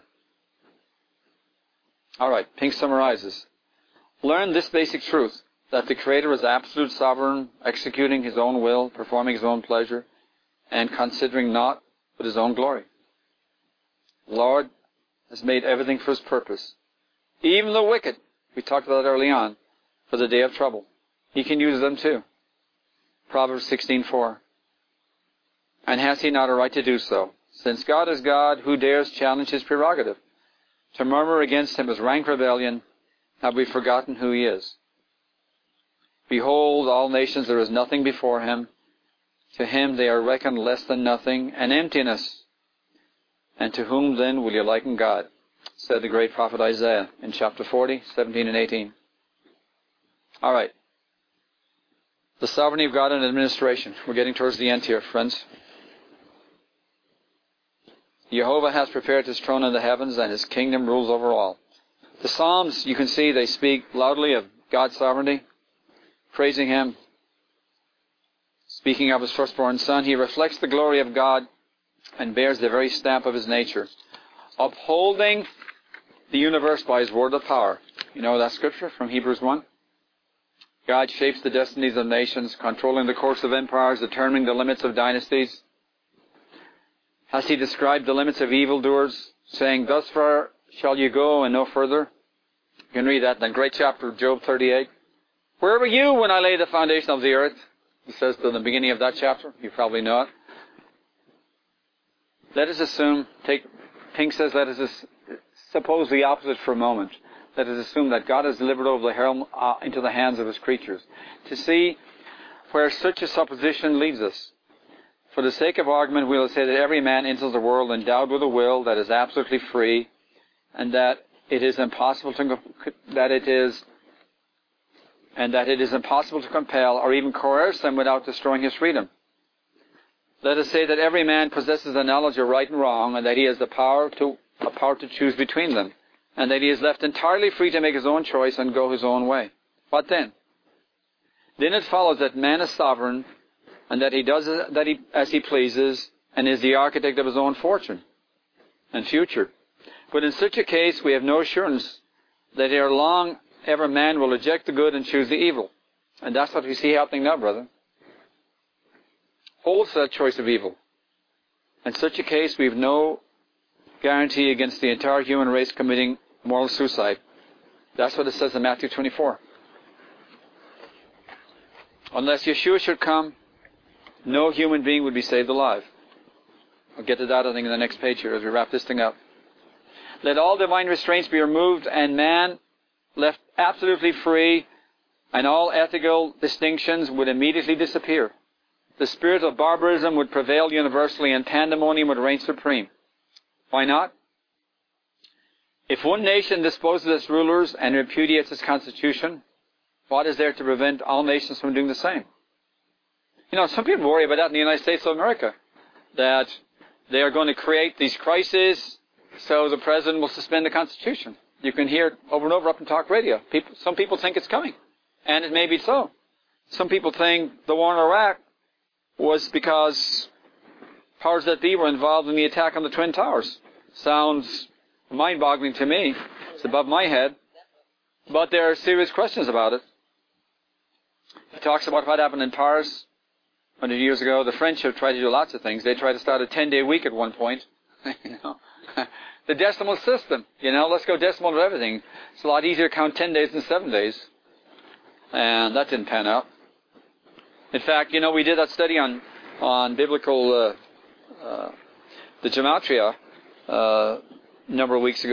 All right, Pink summarizes. Learn this basic truth, that the Creator is absolute sovereign, executing His own will, performing His own pleasure, and considering naught but His own glory. The Lord has made everything for His purpose. Even the wicked, we talked about that early on, for the day of trouble. He can use them too. Proverbs 16:4. And has He not a right to do so? Since God is God, who dares challenge His prerogative? To murmur against Him is rank rebellion. Have we forgotten who He is? Behold, all nations, there is nothing before Him. To Him they are reckoned less than nothing, and emptiness. And to whom then will you liken God? Said the great prophet Isaiah in chapter 40, 17 and 18. All right. The sovereignty of God and administration. We're getting towards the end here, friends. Jehovah has prepared His throne in the heavens, and His kingdom rules over all. The Psalms, you can see, they speak loudly of God's sovereignty, praising Him, speaking of His firstborn Son. He reflects the glory of God and bears the very stamp of His nature, upholding the universe by His word of power. You know that scripture from Hebrews 1? God shapes the destinies of nations, controlling the course of empires, determining the limits of dynasties. Has He described the limits of evildoers, saying, thus far shall you go and no further? You can read that in the great chapter of Job 38. Where were you when I laid the foundation of the earth? He says to the beginning of that chapter. You probably know it. Let us assume, Pink says, let us suppose the opposite for a moment. Let us assume that God has delivered over the helm into the hands of His creatures. To see where such a supposition leads us. For the sake of argument, we will say that every man enters the world endowed with a will that is absolutely free, and that it is impossible to compel or even coerce them without destroying his freedom. Let us say that every man possesses the knowledge of right and wrong, and that he has the power to choose between them, and that he is left entirely free to make his own choice and go his own way. What then? Then it follows that man is sovereign, and that he does as he pleases, and is the architect of his own fortune and future. But in such a case, we have no assurance that ere long ever man will reject the good and choose the evil. And that's what we see happening now, brother. Holds that choice of evil. In such a case, we have no guarantee against the entire human race committing moral suicide. That's what it says in Matthew 24. Unless Yeshua should come, no human being would be saved alive. I'll get to that, I think, in the next page here as we wrap this thing up. Let all divine restraints be removed and man left absolutely free, and all ethical distinctions would immediately disappear. The spirit of barbarism would prevail universally, and pandemonium would reign supreme. Why not? If one nation disposes its rulers and repudiates its constitution, what is there to prevent all nations from doing the same? You know, some people worry about that in the United States of America, that they are going to create these crises so the president will suspend the Constitution. You can hear it over and over up in talk radio. Some people think it's coming, and it may be so. Some people think the war in Iraq was because powers that be were involved in the attack on the Twin Towers. Sounds mind-boggling to me. It's above my head. But there are serious questions about it. He talks about what happened in Paris 100 years ago. The French have tried to do lots of things. They tried to start a 10-day week at one point. The decimal system. Let's go decimal to everything. It's a lot easier to count 10 days than 7 days. And that didn't pan out. In fact, we did that study on biblical, the Gematria, a number of weeks ago.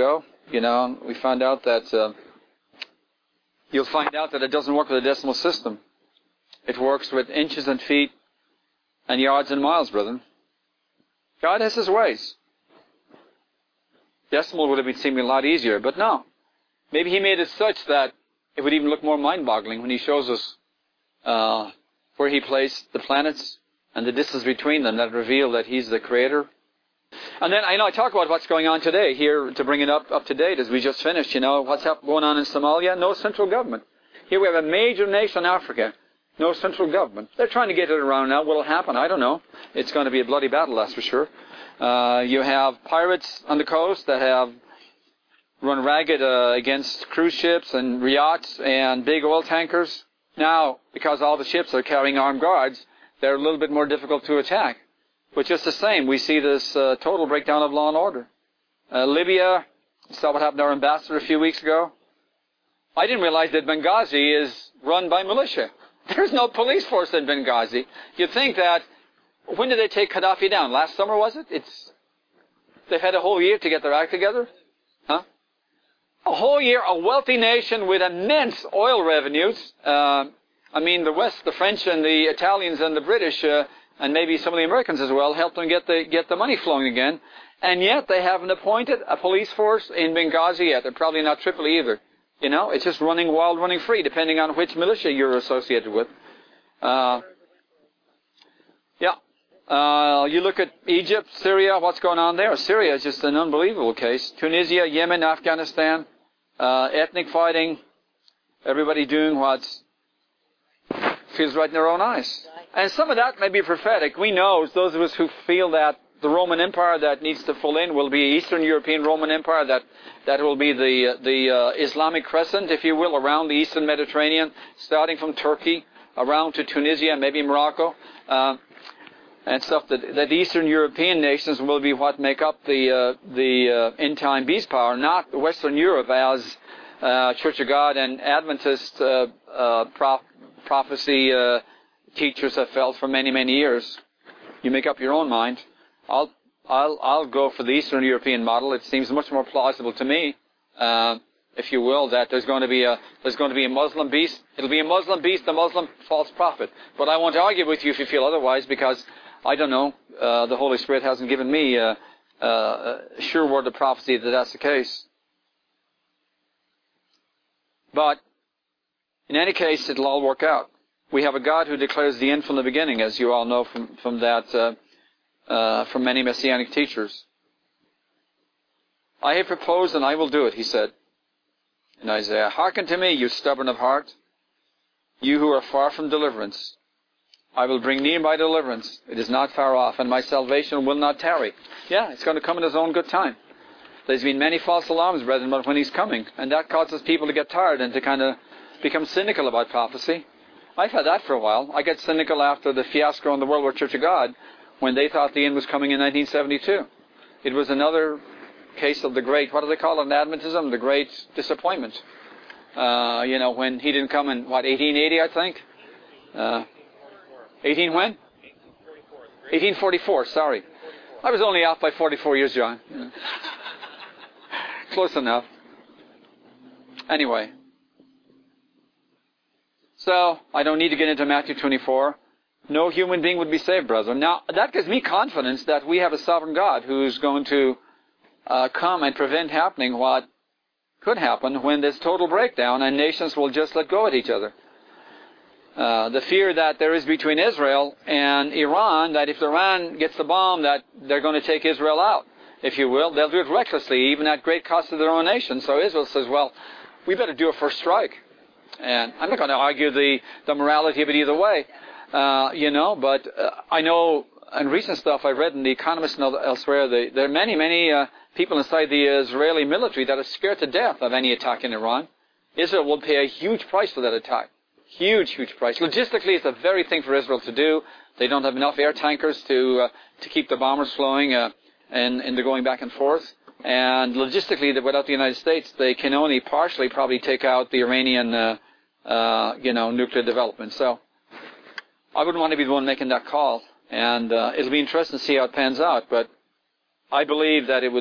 We found out that you'll find out that it doesn't work with a decimal system. It works with inches and feet and yards and miles, brethren. God has His ways. Decimal would have been seeming a lot easier, but no. Maybe He made it such that it would even look more mind-boggling when He shows us where He placed the planets and the distance between them that reveal that He's the Creator. And then I talk about what's going on today here to bring it up to date as we just finished. What's going on in Somalia? No central government. Here we have a major nation in Africa. No central government. They're trying to get it around now. Will it happen? I don't know. It's going to be a bloody battle, that's for sure. You have pirates on the coast that have run ragged against cruise ships and yachts and big oil tankers. Now, because all the ships are carrying armed guards, they're a little bit more difficult to attack. But just the same, we see this total breakdown of law and order. Libya, you saw what happened to our ambassador a few weeks ago. I didn't realize that Benghazi is run by militia. There's no police force in Benghazi. You'd think that, when did they take Gaddafi down? Last summer, was it? They've had a whole year to get their act together? Huh? A whole year, a wealthy nation with immense oil revenues. The West, the French and the Italians and the British, and maybe some of the Americans as well, helped them get the money flowing again. And yet they haven't appointed a police force in Benghazi yet. They're probably not Tripoli either. It's just running wild, running free, depending on which militia you're associated with. You look at Egypt, Syria, what's going on there? Syria is just an unbelievable case. Tunisia, Yemen, Afghanistan, ethnic fighting, everybody doing what feels right in their own eyes. And some of that may be prophetic. We know, those of us who feel that the Roman Empire that needs to fill in will be Eastern European Roman Empire, that will be the Islamic crescent, if you will, around the Eastern Mediterranean, starting from Turkey, around to Tunisia, maybe Morocco, and stuff, that Eastern European nations will be what make up the end-time beast power, not Western Europe as Church of God and Adventist prophecy teachers have felt for many, many years. You make up your own mind. I'll go for the Eastern European model. It seems much more plausible to me, if you will, that there's going to be a Muslim beast. It'll be a Muslim beast, a Muslim false prophet. But I won't argue with you if you feel otherwise, because I don't know. The Holy Spirit hasn't given me a sure word of prophecy that that's the case. But in any case, it'll all work out. We have a God who declares the end from the beginning, as you all know from many Messianic teachers. I have proposed and I will do it, he said in Isaiah. Hearken to me, you stubborn of heart, you who are far from deliverance. I will bring near my deliverance. It is not far off, and my salvation will not tarry. Yeah, it's going to come in His own good time. There's been many false alarms, brethren, about when He's coming, and that causes people to get tired and to kind of become cynical about prophecy. I've had that for a while. I get cynical after the fiasco in the World War Church of God, when they thought the end was coming in 1972. It was another case of the great, what do they call it in Adventism? The great disappointment. When he didn't come in, 1880, I think? 18 when? 1844, sorry. I was only off by 44 years, John. Close enough. Anyway. So, I don't need to get into Matthew 24. No human being would be saved, brethren. Now, that gives me confidence that we have a sovereign God who's going to come and prevent happening what could happen when there's total breakdown and nations will just let go at each other. The fear that there is between Israel and Iran, that if Iran gets the bomb, that they're going to take Israel out, if you will. They'll do it recklessly, even at great cost to their own nation. So Israel says, well, we better do a first strike. And I'm not going to argue the morality of it either way. But I know in recent stuff I've read in The Economist and elsewhere, there are many people inside the Israeli military that are scared to death of any attack in Iran. Israel will pay a huge price for that attack. Huge price. Logistically, it's the very thing for Israel to do. They don't have enough air tankers to keep the bombers flowing and they're going back and forth. And logistically, without the United States, they can only partially probably take out the Iranian nuclear development. So I wouldn't want to be the one making that call. And it'll be interesting to see how it pans out. But I believe that it would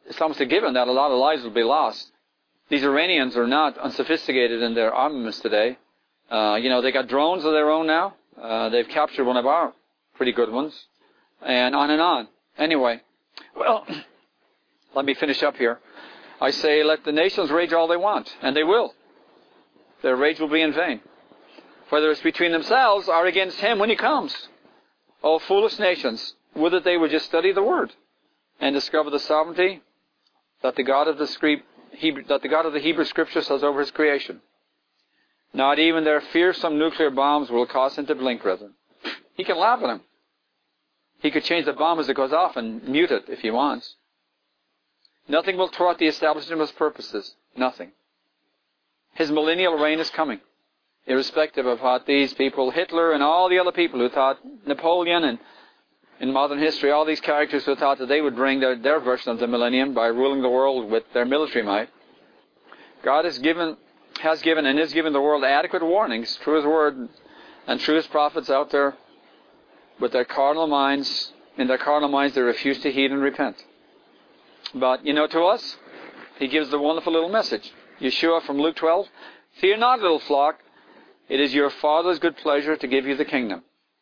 it's almost a given that a lot of lives will be lost. These Iranians are not unsophisticated in their armaments today. They got drones of their own now. They've captured one of our pretty good ones. And on and on. Anyway, well, let me finish up here. I say let the nations rage all they want, and they will. Their rage will be in vain. Whether it's between themselves or against him when he comes. O foolish nations, would that they would just study the Word and discover the sovereignty that the God of the Hebrew Scriptures has over his creation. Not even their fearsome nuclear bombs will cause him to blink, brethren. He can laugh at him. He could change the bomb as it goes off and mute it if he wants. Nothing will thwart the establishment of his purposes. Nothing. His millennial reign is coming. Irrespective of what these people, Hitler and all the other people who thought, Napoleon and in modern history, all these characters who thought that they would bring their version of the millennium by ruling the world with their military might. God has given and is giving the world adequate warnings through his word and through his prophets out there with their carnal minds. In their carnal minds they refuse to heed and repent. But, to us, he gives the wonderful little message. Yeshua from Luke 12, fear not, little flock, it is your Father's good pleasure to give you the kingdom.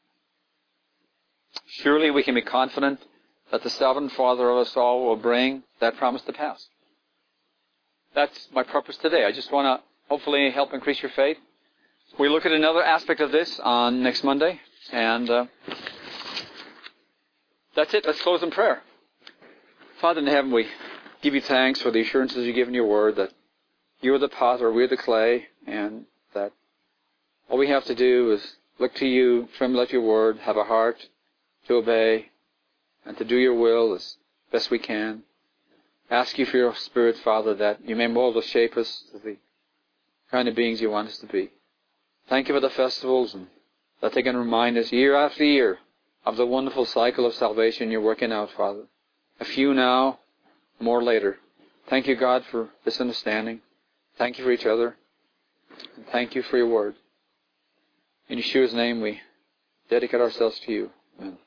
Surely we can be confident that the sovereign Father of us all will bring that promise to pass. That's my purpose today. I just want to hopefully help increase your faith. We look at another aspect of this on next Monday, and that's it. Let's close in prayer. Father in heaven, we give you thanks for the assurances you give in your word that you are the potter, we're the clay, and that all we have to do is look to you, tremble at your word, have a heart to obey, and to do your will as best we can. Ask you for your Spirit, Father, that you may mold us, shape us to the kind of beings you want us to be. Thank you for the festivals, and that they can remind us year after year of the wonderful cycle of salvation you're working out, Father. A few now, more later. Thank you, God, for this understanding. Thank you for each other. And thank you for your word. In Yeshua's name we dedicate ourselves to you. Amen.